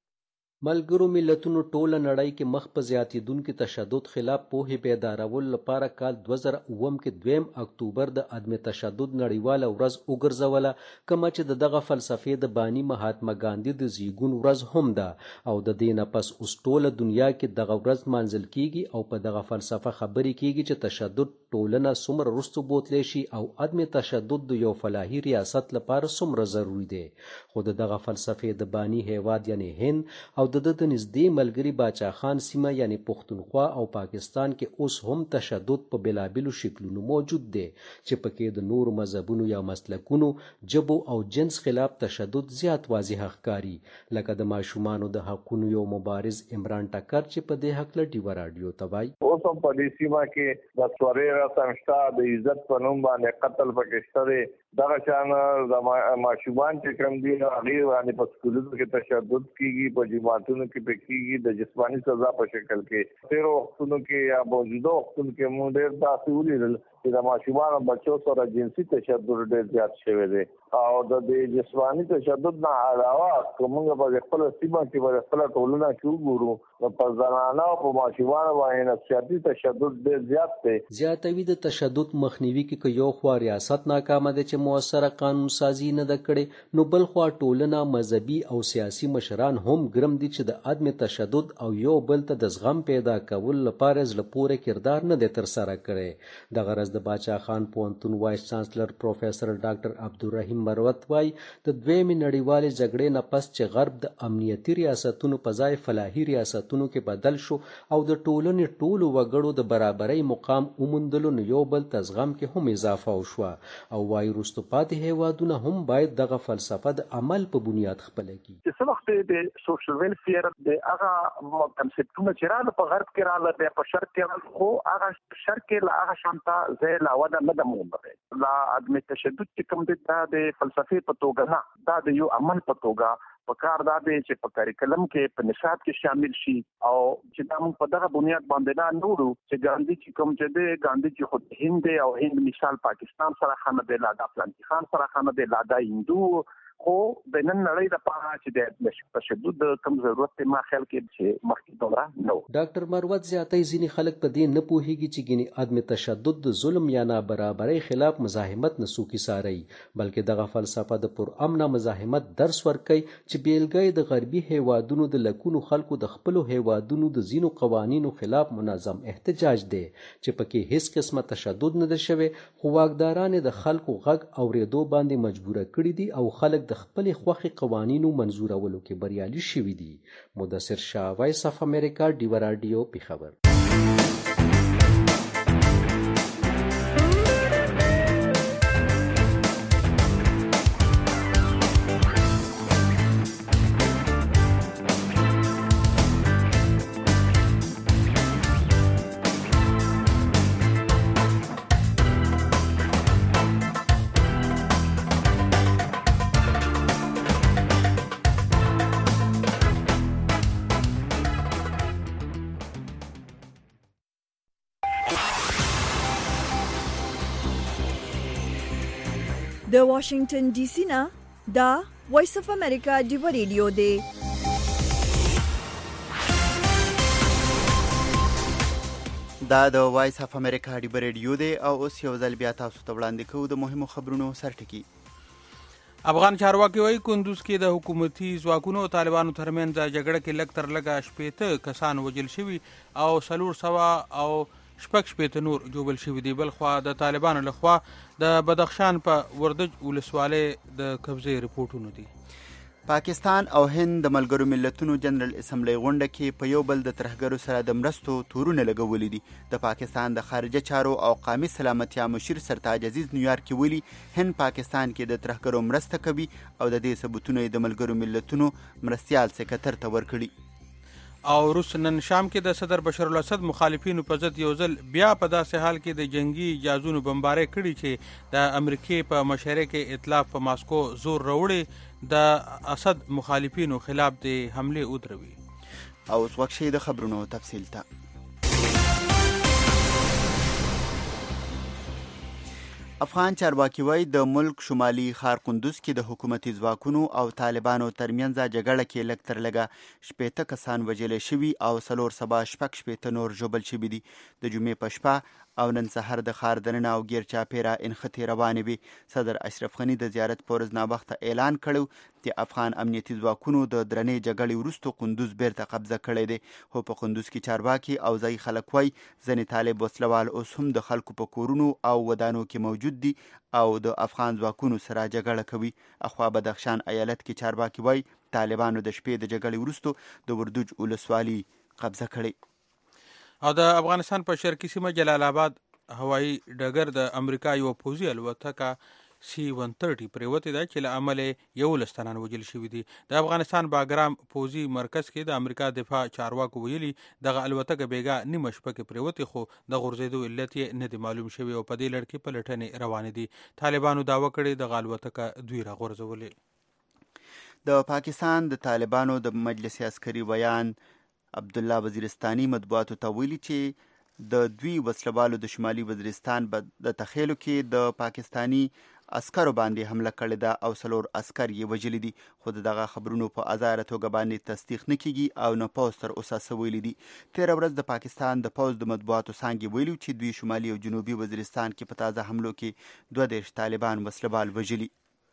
ملګرو ملتونو ټوله نړۍ کې مخ په زیاتیدونکو تشدد خلاف پوهې بیدارولو لپاره کال دوه زره اووه کې دویم اکتوبر د عدم تشدد نړیواله ورځ وګرځوله کومه چې د دغه فلسفې د بانی مهاتما ګاندھی د زیږون ورځ هم ده او د دې نه پس اوس ټوله دنیا کې دغه ورځ مانځل کیږي او په دغه فلسفه خبرې کیږي چې تشدد ټولنه څومره رستو بوتلی شي او عدم تشدد د یو فلاحي ریاست لپاره څومره ضروري دی خو د دغه فلسفې د بانی هیواد یعنی هند او د د نږدې ملګری باچا خان سیمه یعنی پښتونخوا او پاکستان کې اوس هم تشدد په بلابلو شکلونو موجود دی چې پکې د نور مذهبونو یا مسلکونو جبو او جنس خلاف تشدد زیات واضح ښکاري لکه د ماشومانو د حقونو یو مبارز عمران ټکر چې په دې حق له ډیوه رادیو ته وایي اوس هم په دې سیمه کې د سورې رسم شته د عزت په نوم باندې قتل پکې شته دی دغه شان د ماشومان چې کوم دي هغې باندې په سکولونو کې تشدد کیږي په جوماتونو کې پکې کیږي د جسماني سزا په شکل کې تیرو وختونو کې یا موجوده وختونو کې موږ ډېر داسې ولیدل چې د ماشومانو بچو سره جنسي تشدد ډېر زیات شوی دی او د دې جسماني تشدد نه علاوه که موږ په خپله سیمه کې په خپله ټولنه کې وګورو نو په زنانه او په ماشومانو باندې نفسیاتي تشدد ډېر زیات دی زیاتوي د تشدد مخنیوي کې که یو خوا ریاست ناکامه دی چې مؤثره قانون سازي نه ده کړې نو بل خوا ټولنه مذهبي او سیاسي مشران هم ګرم دي چې د عدم تشدد او یو بل ته د زغم پیدا کول لپاره زړه پورې کردار نه دی ترسره کړی دغه ورځ د باچا خان پوهنتون وایس چانسلر پروفیسر ډاکټر عبدالرحیم مروت وایي د دویمې نړیوالې جګړې نه پس چې غرب د امنیتي ریاستونو په ځای فلاحي ریاستونو کې بدل شو او د ټولنې ټولو وګړو د برابرۍ مقام وموندلو نو یو بل ته زغم کې هم اضافه وشوه او وایي وروسته پاتې هیوادونه هم باید دغه فلسفه د عمل په بنیاد خپله کړي چې څه وخت د سوشل ویلفیر د هغه کنسپټونه چې راغله په غرب کې راغله بیا په شرق کې راغله خو هغه شرق کې له هغه شانته ځای لا وده نه ده موندلې لا عدم تشدد چې کوم دی دا د فلسفې په توګه نه دا د یو عمل په توګه په کار دا دی چې په کریکلم کې په نصاب کې شامل شي او چې دا موږ په دغه بنیاد باندې نه نورو چې ګاندھی چې کوم چې دی ګاندھی چې خود هند دی او هند مثال پاکستان سره خانه دی لا دا پلانتی خان سره خانه دی لا دا هندو خو د نن نړۍ د پاره چې د تشدد کم ضرورت ما خیال کې چې مخکې دوره نو. ډاکټر مروت زیاتې ځینی خلک په دې نه پوهیږي چې ګینی عدم تشدد د ظلم یا نابرابرۍ خلاف مزاحمت نه سو کی ساري، بلکې دغه فلسفه د پر امن مزاحمت درس ورکوي چې بیلګې د غربي هیوادونو د لکونو خلکو د خپل هیوادونو د زینو قوانینو خلاف منظم احتجاج دی چې پکې هیڅ قسمه تشدد نه ده شوی، خو واکداران د خلکو غږ اوریدو باندې مجبور کړي دي او خلک د خپل خوخي قوانینو منزورولو کې بریالي شوي دي. مدثر شاه، وایس اف امریکا، ډیو رادیو، پیښور. د واشنگټن ډي سي نه دا وایس اف امریکا ډیو ریډیو دی. دا د وایس اف امریکا ډیو ریډیو دی او اوس یو ځل بیا تاسو ته وړاندې کوو د مهمو خبرونو سرټکی. افغان چارواکي وايي کندوز کې د حکومتي ځواکونو او طالبانو ترمنځ جګړه کې لږ تر لږه شپېته کسان وژل شوي او څلور سوه او شپږ شپېته نور جوبل شوي دي. بل خوا د طالبانو لخوا د بدخشان په وردج ولسوالۍ د قبضې رپورټونه دي. پاکستان او هند د ملګرو ملتونو جنرال اسمبلی غونډه کې په یو بل د ترهګرو سره د مرستو تورونه لګولي دي. د پاکستان د خارجه چارو او قومي سلامتیا مشیر سرتاج عزیز نیویارک کې ویلي هند پاکستان کې د ترهګرو مرسته کوي او د دې ثبوتونه د ملګرو ملتونو مرستیال سکرټر ته ورکړي. او روس نن شام کې د صدر بشار الاسد مخالفینو په ضد یو ځل بیا په داسې حال کې د جنگي جازونو بمبارۍ کړي چې د امریکې په مشرۍ کې ائتلاف په ماسکو زور راوړي د اسد مخالفینو خلاف د حمله ودروي. او اوس وخت شي د خبرونو تفصیل ته. افغان چارواکي وايي د ملک شمالي ښار قندوز کې د حکومتي ځواکونو او طالبانو ترمنځ جګړه کې لږ تر لږه شپېته کسان وژل شوي او څلور سوه شپږ شپېته نور ژوبل شوي دي. د جمعې په شپه او نن سحر د ښار دننه او ګیر چاپیره انخښتې روانې وي. صدر اشرف غني د زیارت په ورځ ناوخته اعلان کړی چې افغان امنیتي ځواکونو د درنې جګړې وروسته قندوز بیرته قبضه کړی دی. خو په قندوز کې چارواکي او ځایي خلک وایي ځینې طالب وسلوال اوس هم د خلکو په کورونو او ودانو کې موجود دي او د افغان ځواکونو سره جګړه کوي. اخوا بدخشان ایالت کې چارواکي وایي طالبانو د شپې د جګړې وروسته د وردوج ولسوالي قبضه کړې. او د افغانستان په شرقي سیمه جلال آباد هوایي ډګر د امریکا یو پوځي الوتکه سی ون تھرټي پریوتې ده چې له امله یولس تنان وژل شوي دي. د افغانستان باګرام پوځي مرکز کې د امریکا دفاع چارواکو ویلي دغه الوتکه بیګا نیمه شپه کې پریوتې خو د غورځېدو علت یې نه دی معلوم شوی او په دې لړ کې پلټنې روانې دي. طالبانو دعوه کړې دغه الوتکه دوی راغورځولې. د پاکستان د طالبانو د مجلس عسکري ویان عبدالله وزیرستاني مطبوعاتو ته ویلي چې د دوی وسلوالو د شمالي وزیرستان د تخیلو کې د پاکستانی عسکرو باندې حمله کړې ده او څلور عسکر یې وژلي دي. خو دغه خبرونو په ازاره توګه باندې تصدیق نه کیږي او نه پوز تر اوسه څه ویلي دي. تېره ورځ د پاکستان د پوز د مطبوعاتو څانګې ویلي چې دوی شمالي او جنوبي وزیرستان کې په تازه حملو کې دوه دېرش طالبان وسلوال وژلي.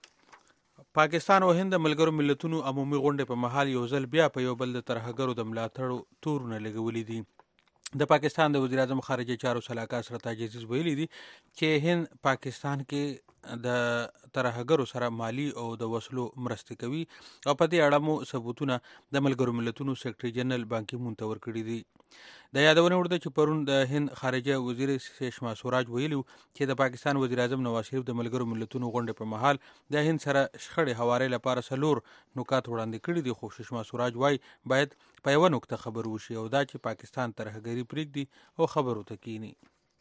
پاکستان او هند د ملګرو ملتونو عمومي غونډې په مهال یو ځل بیا په یو بل د ترهګرو د ملاتړو تورونه لګولي دي. د پاکستان د وزیر اعظم خارجه چارو سلاکار سرتاج عزیز ویلي دي چې هند پاکستان کې د ترهګرو سره مالی او د وسلو مرستې کوي او په دې اړه مو ثبوتونه د ملګرو ملتونو سیکرټري جنرال بان کی مون ته ورکړي دي. د یادونه وړ ده چې پرون د هند خارجه وزیر سشما سوراج ویلي چې د پاکستان وزیر اعظم نواز شریف د ملګرو ملتونو غونډې په مهال د هند سره شخړې هوارې لپاره څلور نکات وړاندې کړي دي. خو سشما سوراج وایي باید په یوه نقطه خبر وشي او دا چې پاکستان ترهګري پرېږدي او خبرو ته کینی.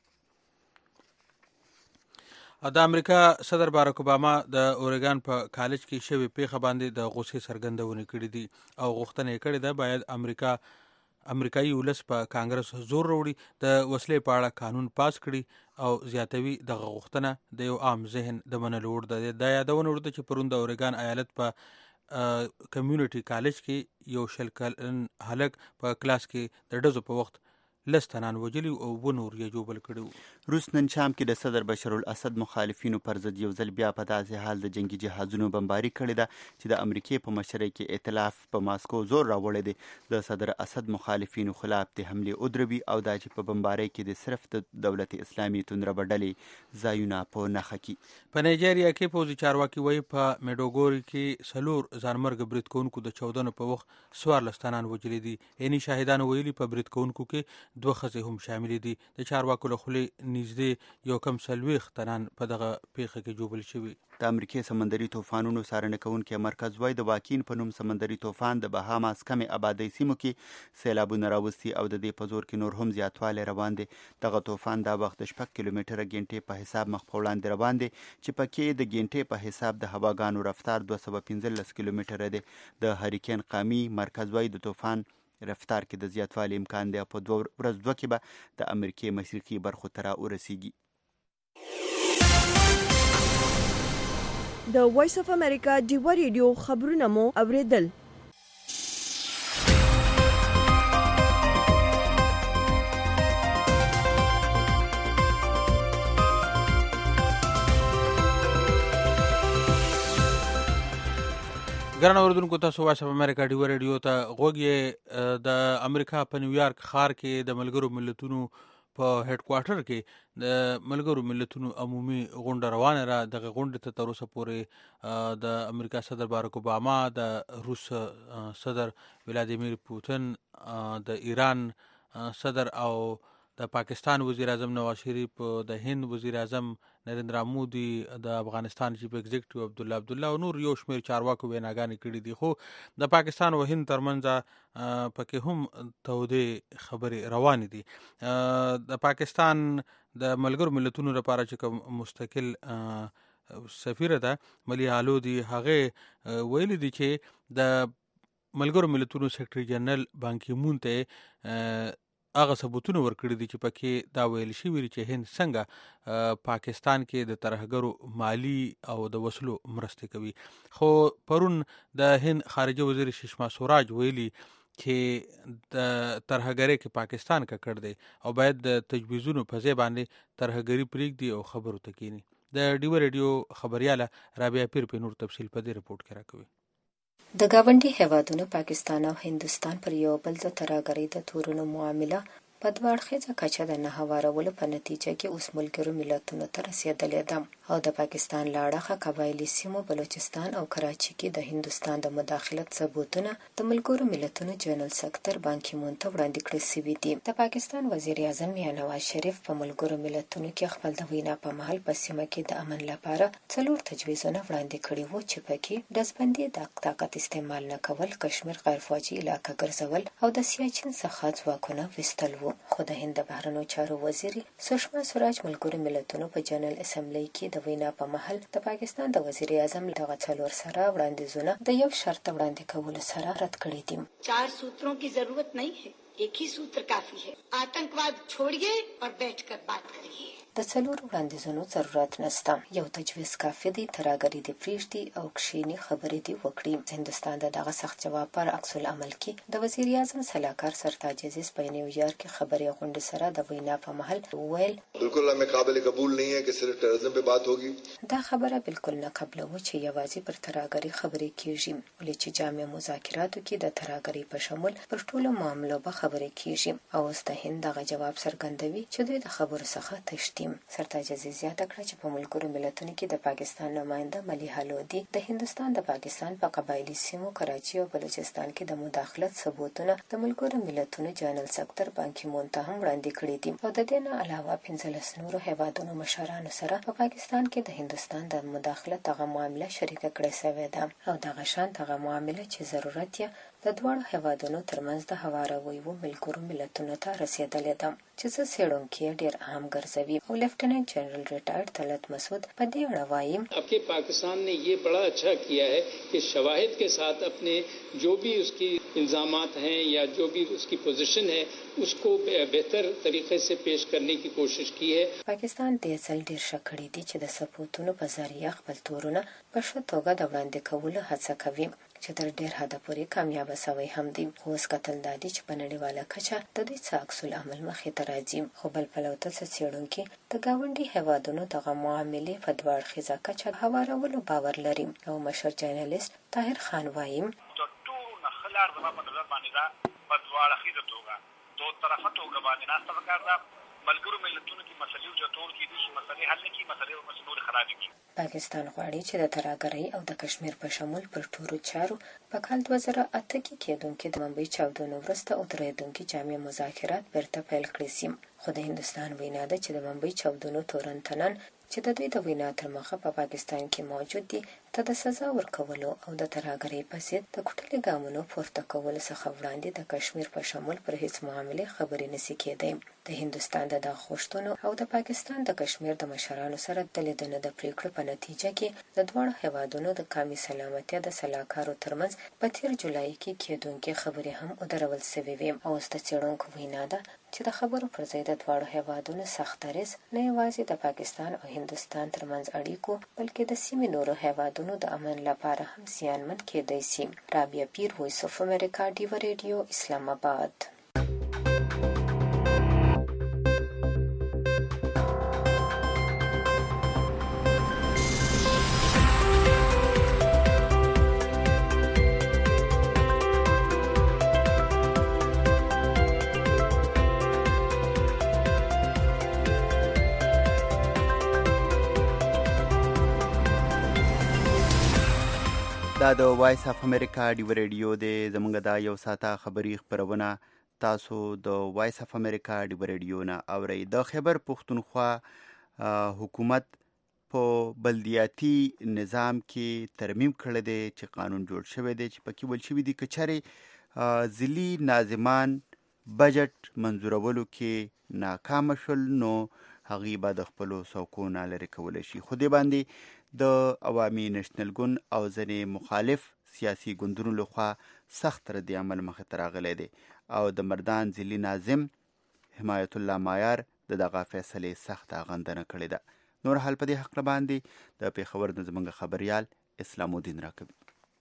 د امریکا صدر باراک اوباما د اورګان په کالج کې شوې پیښه باندې د غوسې څرګندونه کړې دي او غوښتنه یې کړې ده باید امریکا امریکایي ولس په کانګرس زور وروړي د وسلې په اړه قانون پاس کړي او زیاتوي دغه غوښتنه د یو عام ذهن د منلو وړ ده. د یادونه وړ ده چې پرون د اورګان ایالت په کمیونټي کالج کې یو شل کلن هلک په کلاس کې د ډزو په وخت لس تنان وجلي او و نور یې جوبل کړي. روس نن شام کې د صدر بشر الاسد مخالفینو پر ضد یو ځل بیا په داسې حال د جنگي جهازونو بمباري کړې ده چې د امریکې په مشرۍ کې ائتلاف په ماسکو زور راوړی دی. د صدر اسد مخالفینو خلاف د حملې ودروي او دا چې په بمبارۍ کې د صرف د دولت اسلامي توندربه ډلې ځایونه په نښه کړي. په نایجیریا کې پوځي چارواکي وایي په میډوګوري کې څلور ځانمرګه برید کوونکو د چاودنو په وخت څوارلس تنان وجلي دي. عیني شاهدانو ویلي په برید کوونکو کې دوه ښځې هم شاملې دي. د چارواکو له خولې نږدې یو کم څلوېښت تنان په دغه پیښه کې جوبل شوي. د امریکې سمندري طوفانونو څارنه کوونکی مرکز وایي د واکین په نوم سمندري طوفان د بهاماس کمې آبادۍ سیمو کې سیلابونه راوستي او د دې په زور کې نور هم زیاتوالی روان دی. دغه طوفان دا وخت د شپږ کیلومتره ګنټې په حساب مخ په وړاندې روان دی چې پکې د ګنټې په حساب د هواګانو رفتار دوه سوه پنځلس کیلومتره دی. د هریکین قومي مرکز وایي د طوفان رفتار کې د زیاتوالي امکان دی او په دوه ورځ دوه کې به د امریکې مشرقي برخو ته را ورسیږي. د وایس اف امریکا ډیوه ریډیو خبرونه مو اوریدل. ګران اوریدونکو تاسو وایس اف امریکا ډیوه ریډیو ته غوږ یې. د امریکا په نیویارک ښار کې د ملګرو ملتونو په هډ کوارټر کې د ملګرو ملتونو عمومي غونډه روانه را. دغه غونډې ته تر اوسه پورې د امریکا صدر باراک اوباما، د روس صدر ولادیمیر پوتین، د ایران صدر او د پاکستان وزیر اعظم نواز شریف، د هند وزیر اعظم نریندرا مودي، د افغانستان چیف ایگزیکټیو عبدالله عبدالله او نور یو شمېر چارواکو ویناګانې کړي دي. خو د پاکستان او هند ترمنځ پکې هم تودې خبرې روانې دي. د پاکستان د ملګرو ملتونو لپاره چې کوم مستقل سفیره ده ملی هالودي، هغه ویلي دي چې د ملګرو ملتونو سیکرټري جنرال بانکی مون ته هغه ثبوتونه ورکړي دي چې پکې دا ویل شوي چې هند څنګه پاکستان کې د ترهګرو مالی او د وسلو مرستې کوي. خو پرون د هند خارجه وزیر سشما سوراج ویلي چې د ترهګرۍ کې پاکستان ککړ دی او باید د تجویزونو په ځای باندې ترهګري پرېږدي او خبرو ته کینی. د ډیوه ریډیو خبریاله رابعه پیر په نور تفصیل په دې رپورټ کې راکوي. د ګاونډي هیوادونو پاکستان او هندوستان پر یو بل د ترهګرۍ د تورونو معامله په دوه اړخیزه کچه د نه هوارولو په نتیجه کې اوس ملګرو ملتونو ته رسېدلې ده او د پاکستان له اړخه قبایلي سیمو بلوچستان او کراچي کې د هندوستان د مداخلت ثبوتونه د ملګرو ملتونو جنرال سکرټر بانکی مون ته وړاندې کړي سوي دي. د پاکستان وزیر اعظم یا نواز شریف په ملګرو ملتونو کې خپل د وینا په مهال په سیمه کې د امن لپاره څلور تجویزونه وړاندې کړي وو چې پکې ډزبندي، د طاقت استعمال نه کول، کشمیر غیر فوجي علاقه ګرځول او د سیاچین څخه ځواکونه ویستل وو. خو د هند بهرنیو چارو وزیر سشما سوراج ملګرو ملتونو په جنرال اسمبلی کې د وینا په مهال د پاکستان د وزیر اعظم دغه څلور سره وړاندیزونه د یو شرط وړاندې کولو سره رد کړي دي. चार सूत्रों की जरूरत नहीं है, एक ही सूत्र काफी है. आतंकवाद छोड़िए और बैठकर बात करिए. د څلور وړاندیزونو ضرورت نشته. یو تجویز کافي دی، ترهګري دې پرېږدي او کښېني خبرې دې وکړي. هندوستان د دغه سخت جواب پر عکس العمل کې د وزیر اعظم سلاکار سرتاج عزیز په نیویارک کې خبري غونډې سره د وینا په محل وویل بالکل हमें قابل قبول नहीं है कि सिर्फ टेररिज्म पे बात होगी. دا خبره بالکل نه قبلو چې یوازې پر ترهګري خبرې کیږي، ولې چې جامع مذاکراتو کې د ترهګري په شمول پر ټولو معاملو به خبرې کیږي. او اوس د هند دغه جواب څرګندوي چې دوی د خبرو څخه تښتي. سرتاج عزیز زیاته کړه چې په ملګرو ملتونو کې د پاکستان نماینده ملی هالودي د هندوستان د پاکستان په قبایلی سیمو کراچي او بلوچستان کې د مداخلت ثبوتونه د ملګرو ملتونو جنرال سکرټر بانکی مون ته هم وړاندې کړي دي. او د دې نه علاوه پنځلس نورو هیوادونو مشرانو سره په پاکستان کې د هندوستان د مداخلت هغه معامله شریکه کړې شوې ده او دغه شان هغه معامله چې ضرورت یې د دواړو هیوادونو ترمنځ د هوارویو ملګرو ملتونو ته رسېدلې ده چې څه څېړونکي ډېر اهم ګرځوي. او لیفټیننټ جنرال ریټایرډ طلعت مسعود په دې اړه وایي अब के पाकिस्तान ने ये बड़ा अच्छा किया है कि शवाहिद के साथ अपने जो भी उसकी इल्ज़ामात हैं या जो भी उसकी पोजीशन है उसको बेहतर तरीके से पेश करने की कोशिश की है। पाकिस्तान د ځل ډیر شکړې دي چې د سپوتونو په ذریعہ خپل تورونه په ښه توګه د وړاندې کولو هڅه کوي چې تر ډیر حده پورې کامیاب شوی هم دي. خو اوس کتل دا دي چې په نړیواله کچه د دې څه عکس العمل مخې ته راځي. خو بل پلو ته څه څېړونکي د ګاونډي هیوادونو دغه معاملې په دوه اړخیزه کچه هوارولو باور لري او مشهور جرنالیست طاهر خان وایي لار زما په نظر باندې دا په دوه اړخیزه توګه دوه طرفه توګه باندې ناسته وکړ دا ملګرو ملتونو کې مسلې او جوړ کې دي مسلې حل کې مسلې او مسلې خراب دي. پاکستان غواړي چې د ترهګرۍ او د کشمیر په شمول پر ټولو چارو په کال دوه زره اته کې کېدونکې د ممبۍ چاودنو وروسته ودرېدونکي جامع مذاکرات بیرته پیل کړي سي. خو د هندوستان وینا ده چې د ممبۍ چاودنو تورنتنان چې د دوی د وینا تر مخه په پاکستان کې موجود دي ته د سزا ورکولو او د ترهګرۍ په ضد د کوټلې ګامونو پورته کولو څخه وړاندې د کشمیر په شمول پر هیڅ معاملې خبرې نشي کېدای. د هندوستان د دغه غوښتنو او د پاکستان د کشمیر د مشرانو سره د لیدنو د پریکړې په نتیجه کې د دواړو هیوادونو د قومي سلامتیا د سلاکارو ترمنځ په تیر جولای کې کېدونکې خبرې هم ودرول سوې وې. او اوس د څېړونکو وینا ده چې د خبرو پر ځای د دواړو هیوادونو سخت دریځ نه یوازې د پاکستان او هندوستان ترمنځ اړیکو بلکې د سیمې نورو هیوادونو د امن لپاره هم زیانمن کېدای شي. رابعه پیر، وایس اف امریکا، ډیو ریډیو، اسلام آباد. دا د وایس اف امریکا ډیو ریډیو د زمونږ دا یو ساته خبری خبرونه تاسو د وایس اف امریکا ډیو ریډیو نه اورئ. د خیبر پښتونخوا حکومت په بلدیاتي نظام کې ترمیم کړی دی چې قانون جوړ شوی دی چې پکې ویل شوي دي که چېرې ضلعي ناظمان بجټ منظورولو کې ناکامه شول نو هغوی به د خپلو څوکو نه لرې کولی شي. خو دې باندې د عوامي نشنل ګوند او ځینې مخالف سیاسي ګوندونو لخوا سخت رد عمل مخې ته راغلی دی او د مردان ضلعي ناظم حمایت الله مایار د دغه فیصلې سخته غندنه کړې ده. نور حال په دې هکله باندې د پېښور نه زموږ خبریال اسلام الدین راکوي.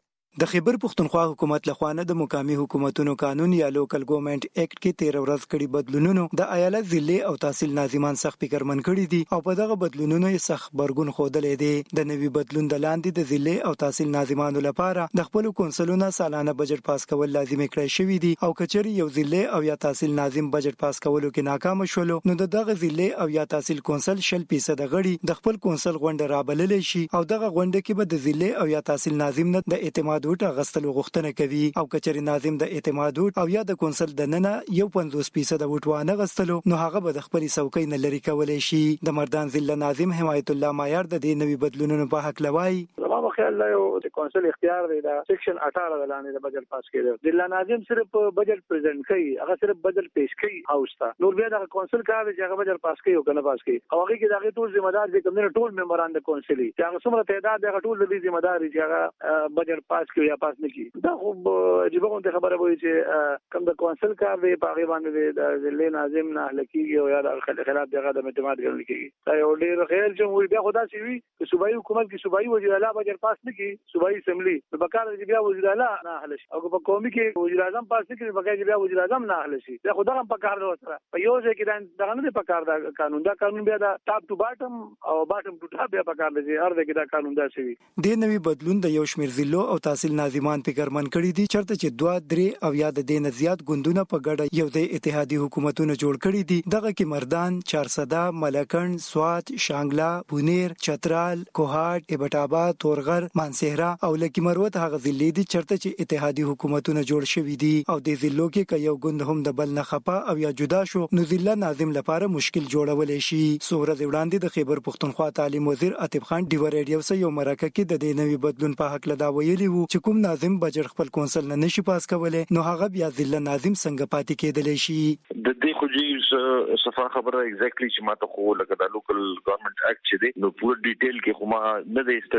د خیبر پښتونخوا حکومت لخوا نه د مقامی حکومتونو قانون یا لوکل ګورنمنت اکټ کې تیر ورځ کړي بدلونونو د ایالت ضلع او تحصیل ناظمان سخت فکرمن کړي دي او په دغه بدلونونو یې سخت برګون خودلې دي. د نوي بدلون د لاندې د ضلع او تحصیل ناظمانو لپاره د خپل کونسلونو سالانه بجټ پاس کول لازمي کړی شوی دي او کچري یو ضلع او یا تحصیل ناظم بجټ پاس کولو کې ناکام شول نو د دغه ضلع او یا تحصیل کونسل شل فیصد غړي د خپل کونسل غونډه رابلل شي او دغه غونډه کې به د ضلع او یا تحصیل ناظم نه د اعتماد وټ غستلو غوښتنه کوي او کچري ناظم د اعتماد او یا د کونسل د ننه یو پنځوس فیصد وټوانه غستلو نو هغه به د خپل څوکۍ نه لري کولای شي. د مردان ضلع ناظم حمایت الله مایار د دې نوي بدلونونو په حق لوي. زما په خیال لا یو د کونسل اختیار دی دا سیکشن اٹھارہ د لاندې د بجټ پاس کړي. ضلع ناظم صرف بجټ پریزنټ کوي، هغه صرف بجټ پیش کوي هاوس ته. نور بیا د کونسل کار دی چې هغه بجټ پاس کوي او کنه پاس کوي او هغه کې دغه ټول ذمہ دار دي کوم نه ټول ممبران د کونسل چې هغه څومره تعداد دغه ټول د ذمہ دار دي چې هغه بجټ پاس کوي یا پاس نه کوي. دا خو عجیب غونډه خبره وایي چې کوم د کونسل کار دی په هغه باندې د ضلع ناظم نه لکېږي او یا د خلاف دغه د اعتماد ګڼل کېږي. دا یو ډېر غیر جمهوریت بیا خدا سی وي چې صوبایي حکومت کې صوبایي وزیر اعلی بجټ پاس نه کوي، صوبایي اسمبلی په بکار دی بیا وزیر اعلی نه حل شي او په قومي کې وزیر اعظم پاس نه کوي بکار دی بیا وزیر اعظم نه حل شي. دا خدا هم په کار دی سره په یو ځای کې دا نه په کار دا قانون دا قانون بیا دا ټاپ ټو باټم او باټم ټو ټاپ بیا په کار دی هر ځای کې دا قانون دا شي. د نوي بدلون د یو شمېر ضلعو او تحصیل ناظمان فکرمن کړي دي چرته چې دوه درې او یا د دې نه زیات ګوندونه په ګډه یو د اتحادي حکومتونو جوړ کړي دي. دغه کې مردان، چارسده، ملکند، سوات، شانګلا، بونیر، چترال، کوهاټ، ایبټ آباد، تورغر، مانسهره او لکی مروت هغه ضلع دي چرته چې اتحادي حکومتونه جوړ شوي دي او د ضلعو کې که یو ګوند هم د بل نه خپه او یا جدا شو نو ضلع ناظم لپاره مشکل جوړولی شي. څو ورځې وړاندې د خیبر پښتونخوا تعلیم وزیر عتیب خان ډیو ریډیو سره یو مرکه کې د دې نوي بدلون په حق لدا ویلي وو چې کوم ناظم بجټ خپل کونسل نه نشي پاس کولای نو هغه بیا ضلع ناظم څنګه پاتې کېدلی شي. د دې خو جی صفه خبره ایگزیکټلی چې ماته خو لکه د لوکل ګورنمنت اکټ چې دی نو پور ډیټیل کې خو ما نه دی سټډي کړی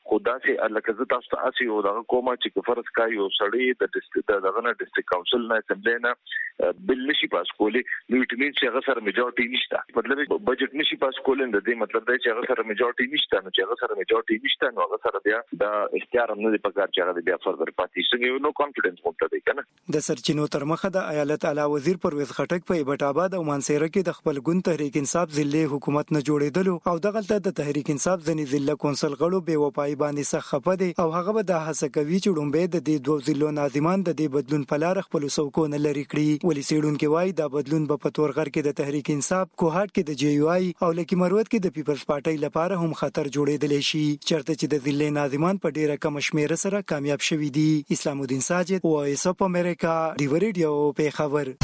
خدا سي لکه زه تاسو ته اسی او دغه کومه چې فرض کایو سړی د ډیسټریکټ دغه نه ډیسټریکټ کونسل نه اسمبلی نه بل نشي پاس کولی نو اټ مینز چې هغه سره میجورټي نشته مطلب بجټ نشي پاس کولای د دې مطلب دی چې هغه سره میجورټي نشته نو چې هغه سره میجورټي نشته نو هغه سره بیا د اختیار هم نه دی پکار چې هغه بیا فردر پاتې شي نو کانفیډنس مونږ دی کنه د سرچینو تر مخه د ایالت اعلی وزیر پرویز خټک په ایبټ آباد او مانسیره کې د خپل ګوند تحریک انصاف ضلع حکومت نه جوړېدلو او دغلته د تحریک انصاف ځنی ضلع کونسل غړو بے وفای باندې سخت خپه دي او هغه به د هڅه کوي چې ډومبه د دې دوه ضلعو ناظمان د دې بدلون په لار خپل څوکو نه لري کړی ولې سیډونکو وايي دا بدلون په پتورغر کې د تحریک انصاف کوهاټ کې د جی یو آی او لکه مروت کې د پیپلز پارټي لپاره هم خطر جوړېدل شي چرته چې د ضلع ناظمان په ډیره کم شمیر سره کامیاب شوي دي اسلام الدین ساجد وایس اف امریکا دی ریډیو په خبر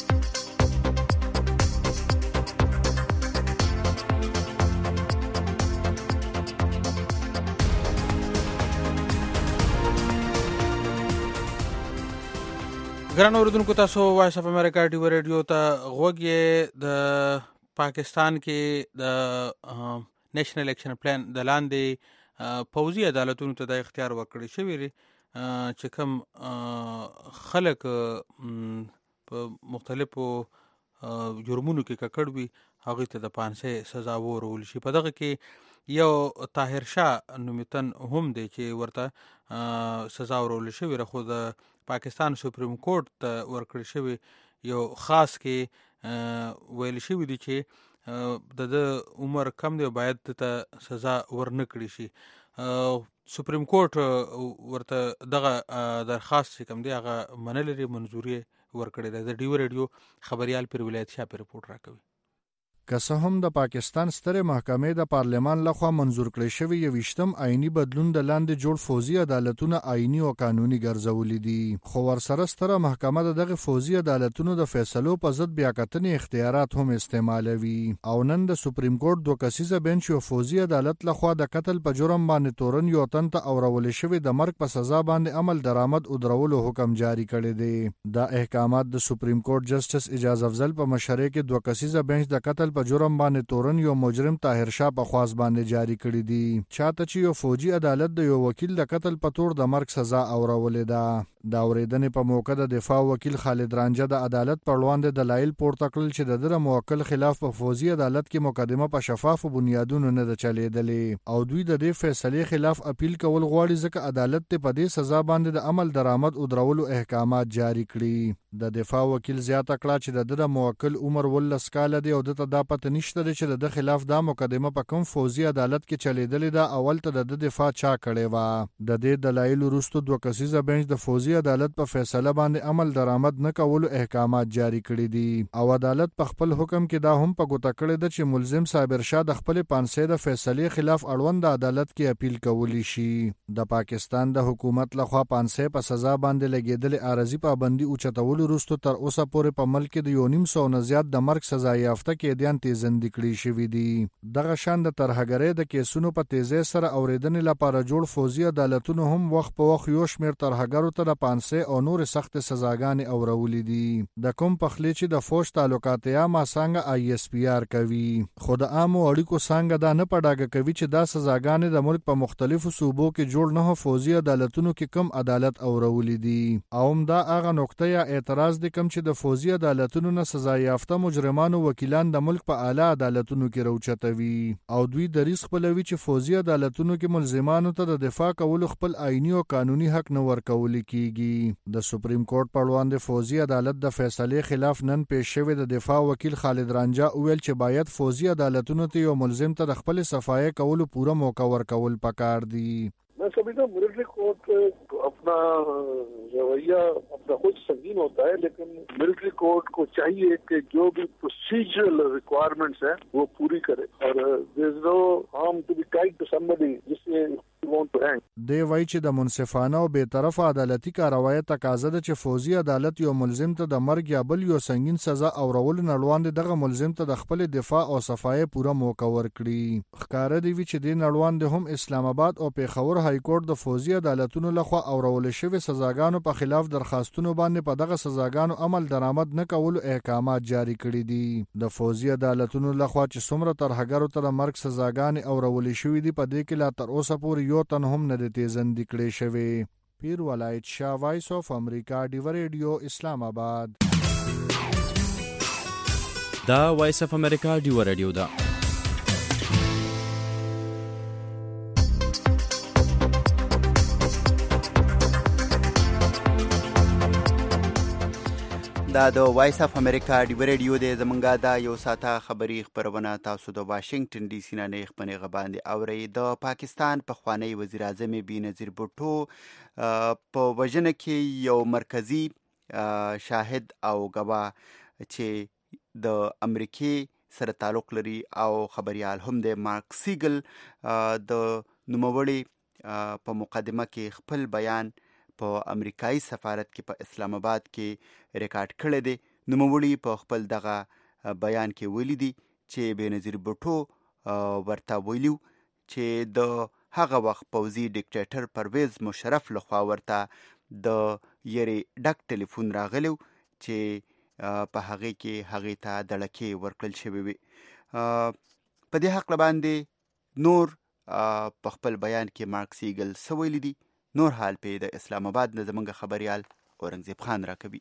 ګران اوردونکو تاسو وایس اف امریکا ټي وي ریډیو ته غوږی د پاکستان کې د نېشنل اکشن پلان د لاندې پوځي عدالتونو ته د اختیار ورکړی شوی دی چې کوم خلک په مختلفو جرمونو کې ککړ وي هغه ته د پانسه سزا ورول شي په دغه کې یو طاهر شاه نومیتن هم دی چې ورته سزا ورول شوی خو د پاکستان سپریم کورټ ته ورکړی شوی یو خاص کې ویل شوی دی چې د عمر کم دی باید ته سزا ورنکړي شي سپریم کورټ ورته دغه درخواست چې کوم دی هغه منلري منظوري ورکړی دی د ډیو ریډیو خبريال پر ولایت شاه پر رپورټ راکوي که څه هم د پاکستان ستره محکمې د پارلمان لخوا منظور کړی شوی یویشتم آئینی بدلون د لاندې جوړ فوزي عدالتونو آئینی او قانوني ګرځولې دي خو ورسره ستره محکمه دغه فوزي عدالتونو د فیصلو په ضد بیاکتنې اختیارات هم استعمالوي او نن د سپریم کورټ دوه کسیزه بنچ او فوزي عدالت لخوا د قتل په جرم باندې تورن یو تن ته اورول شوی د مرګ په سزا باندې عمل درآمد او درولو حکم جاری کړی دی د احکامات د سپریم کورټ جسټس اجاز افضل په مشرۍ کې دوه کسیزه بنچ د قتل په جرم باندې تورن یو مجرم طاهر شاه په خواص باندې جاری کړی دی چاته چې یو فوجي عدالت د یو وکیل د قتل په تور د مرګ سزا اورولې ده د اوریدنې په موقع د دفاع وکیل خالد رانجه د عدالت پر وړاندې دلایل پورته کړل چې د در موکل خلاف په فوجي عدالت کې مقدمه په شفاف بنیادونو نه ده چلیدلې او دوی د دې فیصلې خلاف اپیل کول غواړي ځکه عدالت ته په دې سزا باندې د عمل درآمد او درولو احکامات جاری کړي د دفاع وکیل زیاته کړه چې د در موکل عمر ولس کال دی او د ته د پته نشته چې د خلاف دا مقدمه په کوم فوجي عدالت کې چلیدلې ده اول ته د دفاع چا کړي وا د دې دلایل وروسته دوه کسیزه بنچ د فوجي عدالت په فیصله باندې عمل درآمد نه کولو احکامات جاری کړي دي او عدالت په خپل حکم کې دا هم په ګوته کړی ده چې ملزم صابر شاه د خپل پانسه د فیصلې خلاف اړوند عدالت کې اپیل کولی شي د پاکستان د حکومت لخوا پانسه په سزا باندې لګیدل عارضی پابندي او چتول وروسته تر اوسه پورې په ملک د یو نیم سو نه زیات د مرګ سزا یافته قیدیان تیزند کړي شوی دي دغه شان د ترهګرۍ د کیسونو په تیزی سره اوریدنې لپاره جوړ فوجي عدالتونو هم وخت په وخت یو شمیر ترهګرو ته د پانسه او نور سخت سزاګانې اورولې دي د کوم پخلی چې د فوج تعلقات یا ما څنګه آی اس پی آر کوي خو د عامو اړیکو څنګه دا نه پډاګه کوي چې دا سزاګانې د ملک په مختلفو صوبو کې جوړ نه فوجي عدالتونو کې کم عدالت اورولې دي او هم دا هغه نقطه یا اعتراض د کم چې د فوجي عدالتونو نه سزا یافته مجرمانو وکیلان د ملک په اعلی عدالتونو کې راوچتوي او دوی د ریسک پلوي چې فوجي عدالتونو کې ملزمانو ته د دفاع کولو خپل آئینی او قانوني حق نه ورکول کیږي د سپریم کورټ په وړاندې فوجي عدالت د فیصلې خلاف نن پیښ شوی د دفاع وکیل خالد رانجه ویل چې باید فوجي عدالتونو ته یو ملزم ته د خپل صفایه کولو پوره موقع ورکول پکار دی मैं समझता हूँ मिलिट्री कोर्ट अपना रवैया अपना खुद संगीन होता है लेकिन मिलिट्री कोर्ट को चाहिए कि जो भी प्रोसीजरल रिक्वायरमेंट्स है वो पूरी करे और there is no harm to be tied to somebody जिससे دی وایي چې د منصفانه او به طرفه عدالتي کاروایی تقاضا ده چې فوجي عدالت یو ملزم ته د مرګ یا بل یو سنگین سزا اورول نه وړاندې دغه ملزم ته د خپل دفاع او صفایه پوره موقع ورکړي ښکاره دی چې د نړوان هم اسلام آباد او پیښور های کورټ د فوجي عدالتونو لخوا اورول شوی سزاګانو په خلاف درخواستونو باندې په دغه سزاګانو عمل درآمد نه کولو احکامات جاری کړي دي د فوجي عدالتونو لخوا چې څومره ترهګرو ته د مرګ سزاګانې اورول شوې دي په دې کې لا تر اوسه پورې یو تن هم نه تیزندې کړې شوې. پیر ولایت شاه، وایس اف امریکا، ډیو ریډیو، اسلام آباد. دا وایس اف امریکا ډیو ریډیو ده. دا د وایس اف امریکا ډیو ریډیو دی. زمونږه دا یو ساعته خبري خبرونه تاسو د واشنگټن ډي سي نه نه خپنې غباندې اورئ. د پاکستان پخوانی وزیر اعظم بېنظیر بوټو په وژنه کې یو مرکزی شاهد او گواه چې د امریکې سره تعلق لري او خبريال هم د مارک سیګل د نوموړي په مقدمه کې خپل بیان په امریکایي سفارت کې په اسلام آباد کې ریکارډ کړی دی. نوموړي په خپل دغه بیان کې ویلي دي چې بېنظیر بوټو ورته ویلي چې د هغه وخت پوځي ډیکټیټر پرویز مشرف لخوا ورته د یری ډک ټلیفون راغلی چې په هغې کې هغې ته دړکې ورکړل شوې وي. په دې حق باندې نور په خپل بیان کې مارک سیګل څه ویلي دي، نور حال په د اسلام آباد نه زمونږ خبريال اورنګزیب خان راکوي.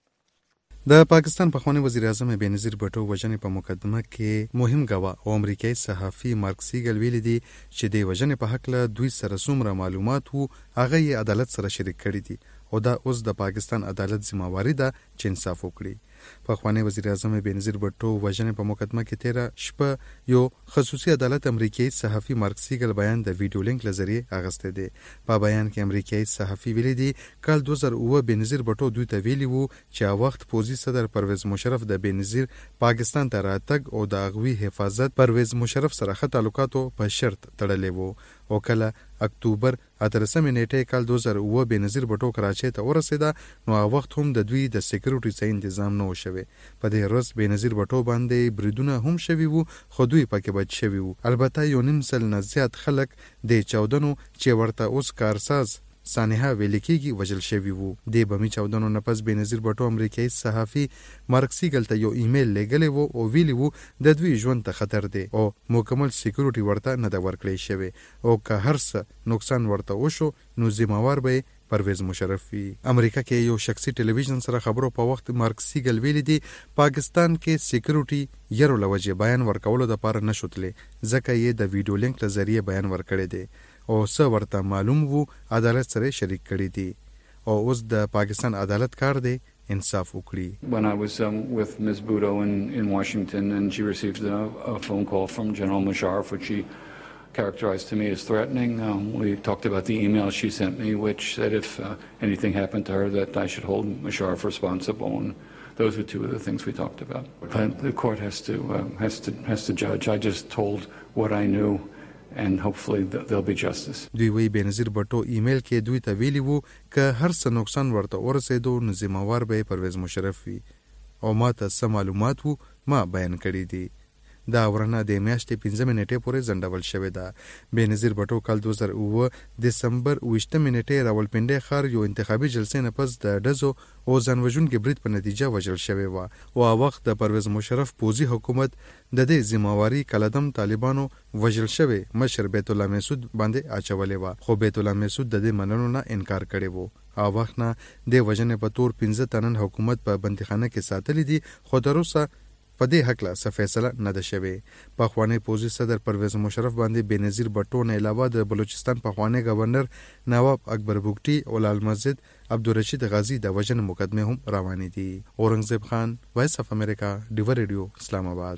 د پاکستان پخوانی وزیر اعظم بېنظیر بوټو وژنې په مقدمه کې مهم گواه او امریکایي صحافي مارک سیګل ویلي دي چې د وژنې په حق له دوی سره څومره معلومات وو هغه یې عدالت سره شریک کړي دي او دا اوس د پاکستان عدالت ذمہواری ده چې انصاف وکړي. پخوانی وزیر اعظم بېنظیر بوټو وژنې په مقدمه کې تیره شپه یو خصوصي عدالت امریکایي صحافي مارک سیګل بیان د ویډیو لینک له ذریعې اغستی دی. په بیان کې امریکایي صحافي ویلي دي کال دوه زره اووه بېنظیر بوټو دوی ته ویلي وو چې هغه وخت پوځي صدر پرویز مشرف د بېنظیر پاکستان ته راتګ او د هغوی حفاظت پرویز مشرف سره ښه تعلقاتو په شرط تړلی وو او کله اکتوبر اتلسمې نیټې کال دوه زره اووه بېنظیر بوټو کراچۍ ته ورسېده نو هغه وخت هم د دوی د سکیورټي څه تنظیم نه و شوی. په دې ورځ بېنظیر بوټو باندې بریدونه هم شوي وو خو دوی پکې بچ شوي وو. البته یو نیم سل نه زیات خلک د چاودنو چې ورته اوس کارساز سانحه ویل کېږي وژل شوي وو. د بمي چاودنو نه پس بېنظیر بوټو امریکایي صحافي مارک سیګل ته یو ایمیل لیږلی وو او ویلي وو د دوی ژوند ته خطر دی او مکمل سکیورټي ورته نه ده ورکړی شوی او که هر څه نقصان ورته وشو نو ذمہوار به پرویز مشرف وي. امریکا کې یو شخصي ټلویزیون سره خبرو په وخت مارک سیګل ویلي دي پاکستان کې سکیورټي یرو لوجه بیان ورکولو د پاره نشوتلې ځکه یې د ویډیو لینک له ذریعې بیان ورکړی دی او څه ورته معلوم وو عدالت سره شریک کړی دي او اوس د پاکستان عدالت کار دی انصاف وکړي. When I was um, with Miz Bhutto in, in Washington and she received a, a phone call from General Musharraf which she characterized to me as threatening. Um, we talked about the email she sent me which said if uh, anything happened to her that I should hold Musharraf responsible, and those were two of the things we talked about. But the court has to uh, has to has to judge. I just told what I knew and hopefully there'll be justice. دوی وی بېنظیر بوټو ایمیل کې دوی ته ویلي وو که هر څه نقصان ورته ورسېدو نو ذمہوار به پرویز مشرف وي او ما ته څه معلومات وو ما بیان کړي دي. دا ورنه د میاشتې پنځمې نیټې پورې ځنډول شوې ده. بېنظیر بوټو کال دوه زره اووه دسمبر اوویشتمې نیټې راولپنډۍ ښار یو انتخابي جلسې نه پس د ډزو او ځانوژونکي برید په نتیجه وژل شوې وه او هغه وخت د پرویز مشرف پوځي حکومت د دې ذمہواري کلدم طالبانو وژل شوی مشر بیت الله مسعود باندې اچولې وه خو بیت الله مسعود د دې منلو نه انکار کړی وو. هغه وخت نه د وژنې په تور پنځه تنن حکومت په بندیخانه کې ساتلی دي خو تر اوسه په دې حق له څه فیصله نه ده شوې. پخوانی پوځي صدر پرویز مشرف باندې بېنظیر بوټو نه علاوه د بلوچستان پخوانی گورنر نواب اکبر بوګټي او لال مسجد عبدالرشید غازی د وژنې مقدمه هم روانې دي. اورنګزیب خان، وایس اف امریکا، ډیو ریډیو، اسلام آباد.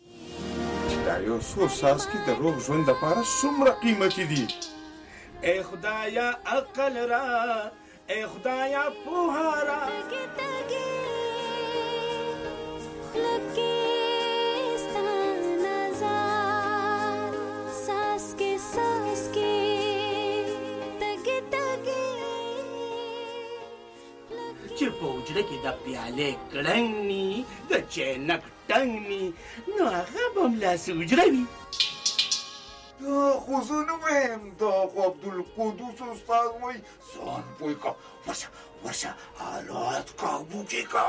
دا یو څو څاڅکي د روغ ژوند لپاره څومره قیمتي دي. ای خدایا عقل را، ای خدایا پوهه را. چې په حجره کې د پیالې کړنګ ني د چینک ټنګ ني نو هغه به هم لاسې حجره وي. دا خو زه نه وایم، دا خو عبدالقدوس استاد وایي ځان پوه که ورشه ورشه حالات کابو کې که.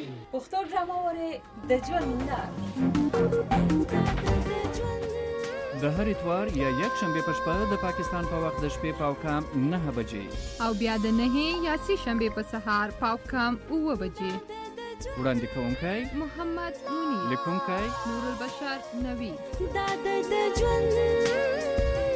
پښتو ډرامه وارې د ژوند لار د هر اتوار یا یک شنبه په شپه د پاکستان په وخت د شپې پاو کم نه بجې او بیا د نه یا سی شنبه په سهار پاو کم اوه بجې. وړاندې کوونکی محمد منیر، لیکونکی نور البشر نوی. دا د ژوند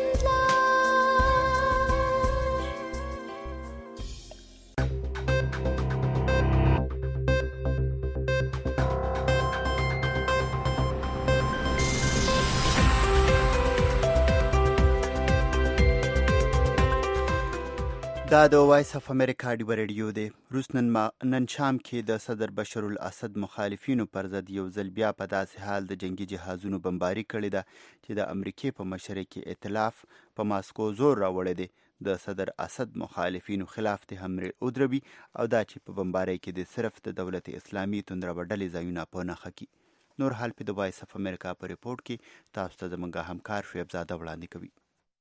دا د وایس اف امریکا ډیو ریډیو دی. روس نن, ما نن شام کې د صدر بشر الاسد مخالفینو پر ضد یو ځل بیا په داسې حال د جنگي جهازونو بمباري کړې ده چې د امریکې په مشرۍ کې ائتلاف په ماسکو زور راوړی دی د صدر اسد مخالفینو خلاف د حملې ودروي او دا چې په بمبارۍ کې د صرف د دولت اسلامي توندروه ډلې ځایونه په نښه کړي. نور حال په د وایس اف امریکا په ریپورت کې تاسو ته زموږ همکار شعیب زاده وړاندې کوي.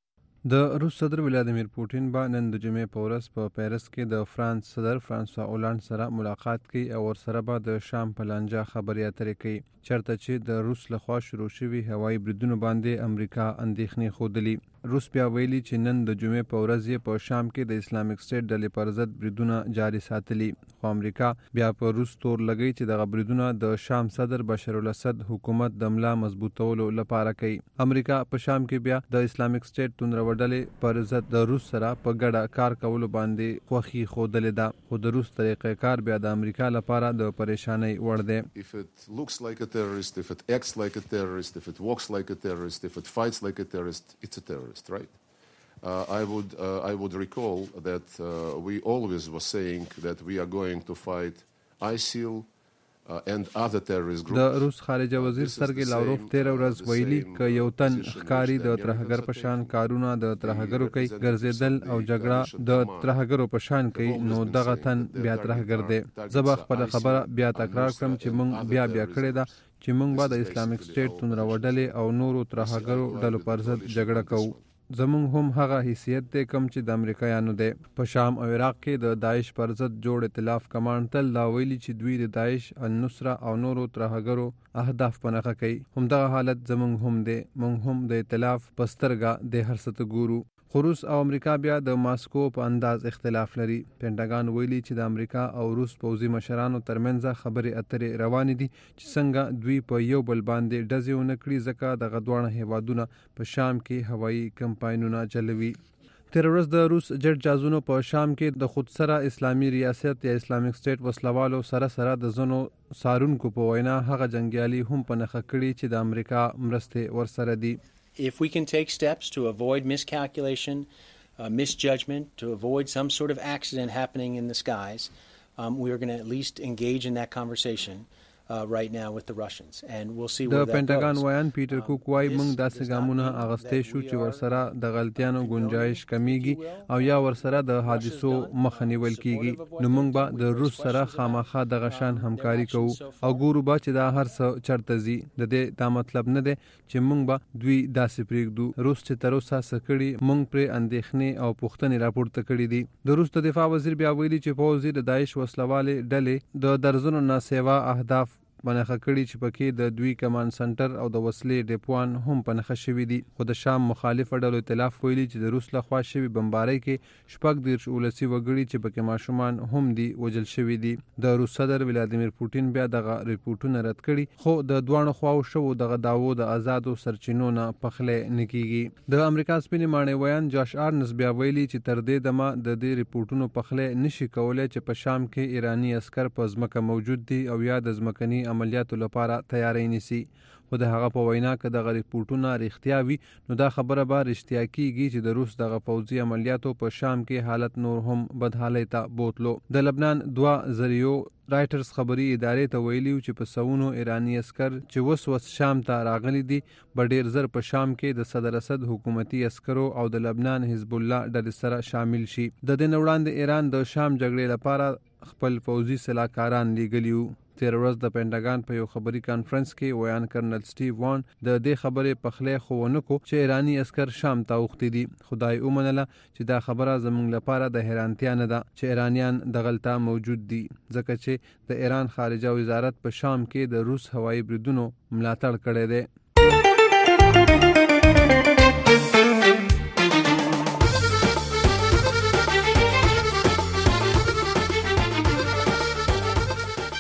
د روس صدر ولادیمیر پوټین به نن د جمعې په ورځ په پیرس کې د فرانس صدر فرانسوا اولانډ سره ملاقات کوي او ورسره به د شام په لانجه خبرې اترې کوي، چرته چې د روس لخوا شروع شوي هوایي بریدونو باندې امریکا اندېښنې ښودلي. روس بیا ویلي چې نن د جمعې په ورځ یې په شام کې د اسلامک سټیټ ډلې پر ضد بریدونه جاري ساتلي، خو امریکا بیا په روس تور لګی چې دغه بریدونه د شام صدر بشر الاسد حکومت د ملا مضبوطولو لپاره کوي. امریکا په شام کې بیا د اسلامک سټیټ توندروه ډلې پر ضد د روس سره په ګډه کار کولو باندې خوښي ښودلې ده، خو د روس طریقې کار بیا د امریکا لپاره د پریشانۍ وړ دی. If it looks like a terrorist, if it acts like a terrorist, if it walks like a terrorist, if it fights like a terrorist, it's a terrorist, right? Uh, I would uh, I would recall that uh, we always were saying that we are going to fight ISIL uh, and other terrorist groups. د روس خارجه وزیر سرګی لاوروف تیر ورځ ویلي ک یو تن ښکاری د ترهګر په شان کارونه د ترهګرو کوي، ګرځیدل او جګړه د ترهګرو په شان کوي، نو دغه تن بیا ترهګر دی. زه به خپل خبره بیا تکرار کړم چې موږ بیا بیا کړې ده چې موږ به د اسلامک سټیټ توندروه ډلې او نورو ترهګرو ډلو پر ضد جګړه کوو. زمونږ هم هغه حیثیت دی کم چې د امریکایانو دی. په شام او عراق کې د داعش پر ضد جوړ ائتلاف کمانډ تل دا ویلي چې دوی د داعش، النصره او نورو ترهګرو اهداف په نښه کوي. همدغه حالت زمونږ هم دی، موږ هم د ائتلاف په سترګه د هر څه ته ګورو. خو روس او امریکا بیا د ماسکو په انداز اختلاف لري. پینټاګان ویلي چې د امریکا او روس پوځي مشرانو ترمنځ خبرې اترې روانې دي چې څنګه دوی په یو بل باندې ډزې ونه کړي، ځکه دغه دواړه هیوادونه په شام کې هوایي کمپاینونه چلوي. تیر ورځ د روس جټ جازونو په شام کې د خودسره اسلامي ریاست یا اسلامک سټیټ وسلوالو سره سره د ځینو څارونکو په وینا هغه جنګیالي هم په نښه کړي چې د امریکا مرستې ورسره دي. If we can take steps to avoid miscalculation, uh, misjudgment, to avoid some sort of accident happening in the skies, um, we are going to at least engage in that conversation uh, right now with the Russians, and we'll see where that goes. د پینټاګان وایان پیټر کوک وای موږ داسې ګامونه اغستې شو چې ورسره د غلطیانو گنجائش کمیږي او یا ورسره د حادثو مخه نیول کیږي. نو موږ به د روس سره خامخا دغه شان همکاري کوو او ګورو به چې دا هر څه چرته ځي. د دې دا مطلب نه دی چې موږ به دوی داسې پرېږدو. روس چې تر اوسه څه کړي موږ پرې اندېښنې او پوښتنې راپورته کړي دي. د روس د دفاع وزیر بیا ویلي چې پوځ د داعش وسلوالې ډلې د درزونو نه سیوا اهداف پنخه کړي چې پکې د دوی کمان سنټر او د وسلې ډیپوان هم پنخه شوي دي. خو د شام مخالف ډلو ائتلاف ویلي چې د روس لخوا شوي بمبارۍ کې شپږ دېرش ولسي وګړي چې پکې ماشومان هم دي وژل شوي دي. د روس صدر ولادیمیر پوټین بیا دغه ریپورټونه رد کړي، خو د دواړو خواو شوو دغه دعوو د آزادو سرچینو نه پخلی نه کیږي. د امریکا سپینې ماڼۍ ویان جاش آرنس بیا ویلي چې تر دې دمه د دې ریپورټونو پخلی نشي کولی چې په شام کې ایرانی عسکر په ځمکه موجود دي او یا د ځمکني عملیاتو لپاره تیاری نیسي. خو د هغه په وینا که دغه ریپورټونه رښتیا وي نو دا خبره به رښتیا کیږي چې د روس دغه پوځي عملیاتو په شام کې حالت نور هم بدحالۍ ته بوتلو. د لبنان دوه ذریعو رایټرز خبري ادارې ته ویلي چې په سونو ایرانی عسکر چې وس وس شام ته راغلي دي به ډیر زر په شام کې د صدر اسد حکومتي عسکرو او د لبنان حزب الله ډلې سره شامل شي. د دې نه وړاندې ایران د شام جګړې لپاره خپل پوځي سلاکاران لیږلي وو. تیر ورځ د پینټاګان په یو خبري کانفرنس کې ویان کرنل سټیو وان د دې خبرې پخلی خو ونه کو چې ایرانی عسکر شام ته اوښتي دي. خدای ومنله چې دا خبره زموږ لپاره د حیرانتیا نه ده چې ایرانیان دغلته موجود دي، ځکه چې د ایران خارجه وزارت په شام کې د روس هوایي بریدونو ملاتړ کړی دی.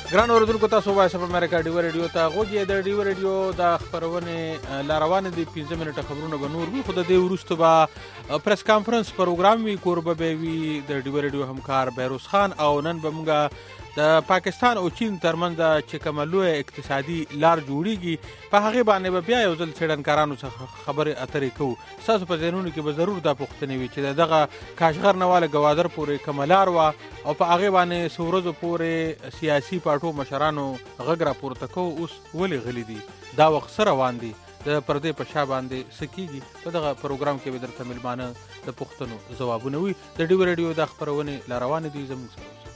ګران اوریدونکو تاسو وایس اف امریکا ډیو ریډیو ته غوږی د ډیو ریډیو د خبرونه لاروان دي پنځه منټه خبرونه به نور وي خو د دې وروسته به پریس کانفرنس پروګرام وی کوربه به وی د ډیو ریډیو همکار بیروز خان او نن به موږ د پاکستان او چین ترمنځ چې کومه لوی اقتصادي لار جوړیږي په هغه باندې به بیا یو ځل څېړنکارانو څخه خبرې اترې کوو تاسو په ذهنونو کې به ضرور دا پوښتنې وي چې دغه کاشغر نواله گوادر پورې کومه لار وه او په هغې باندې څو ورځو پورې سیاسي پارټو مشرانو غږ راپورته کوو اوس ولې غلي دي دا وخت څه روان دي د پردې په شا باندې څه کېږي په دغه پروګرام کې به درته مېلمانه د پوښتنو ځوابونه وي د ډیو ریډیو دا خپرونې لا روانې دي زموږ سره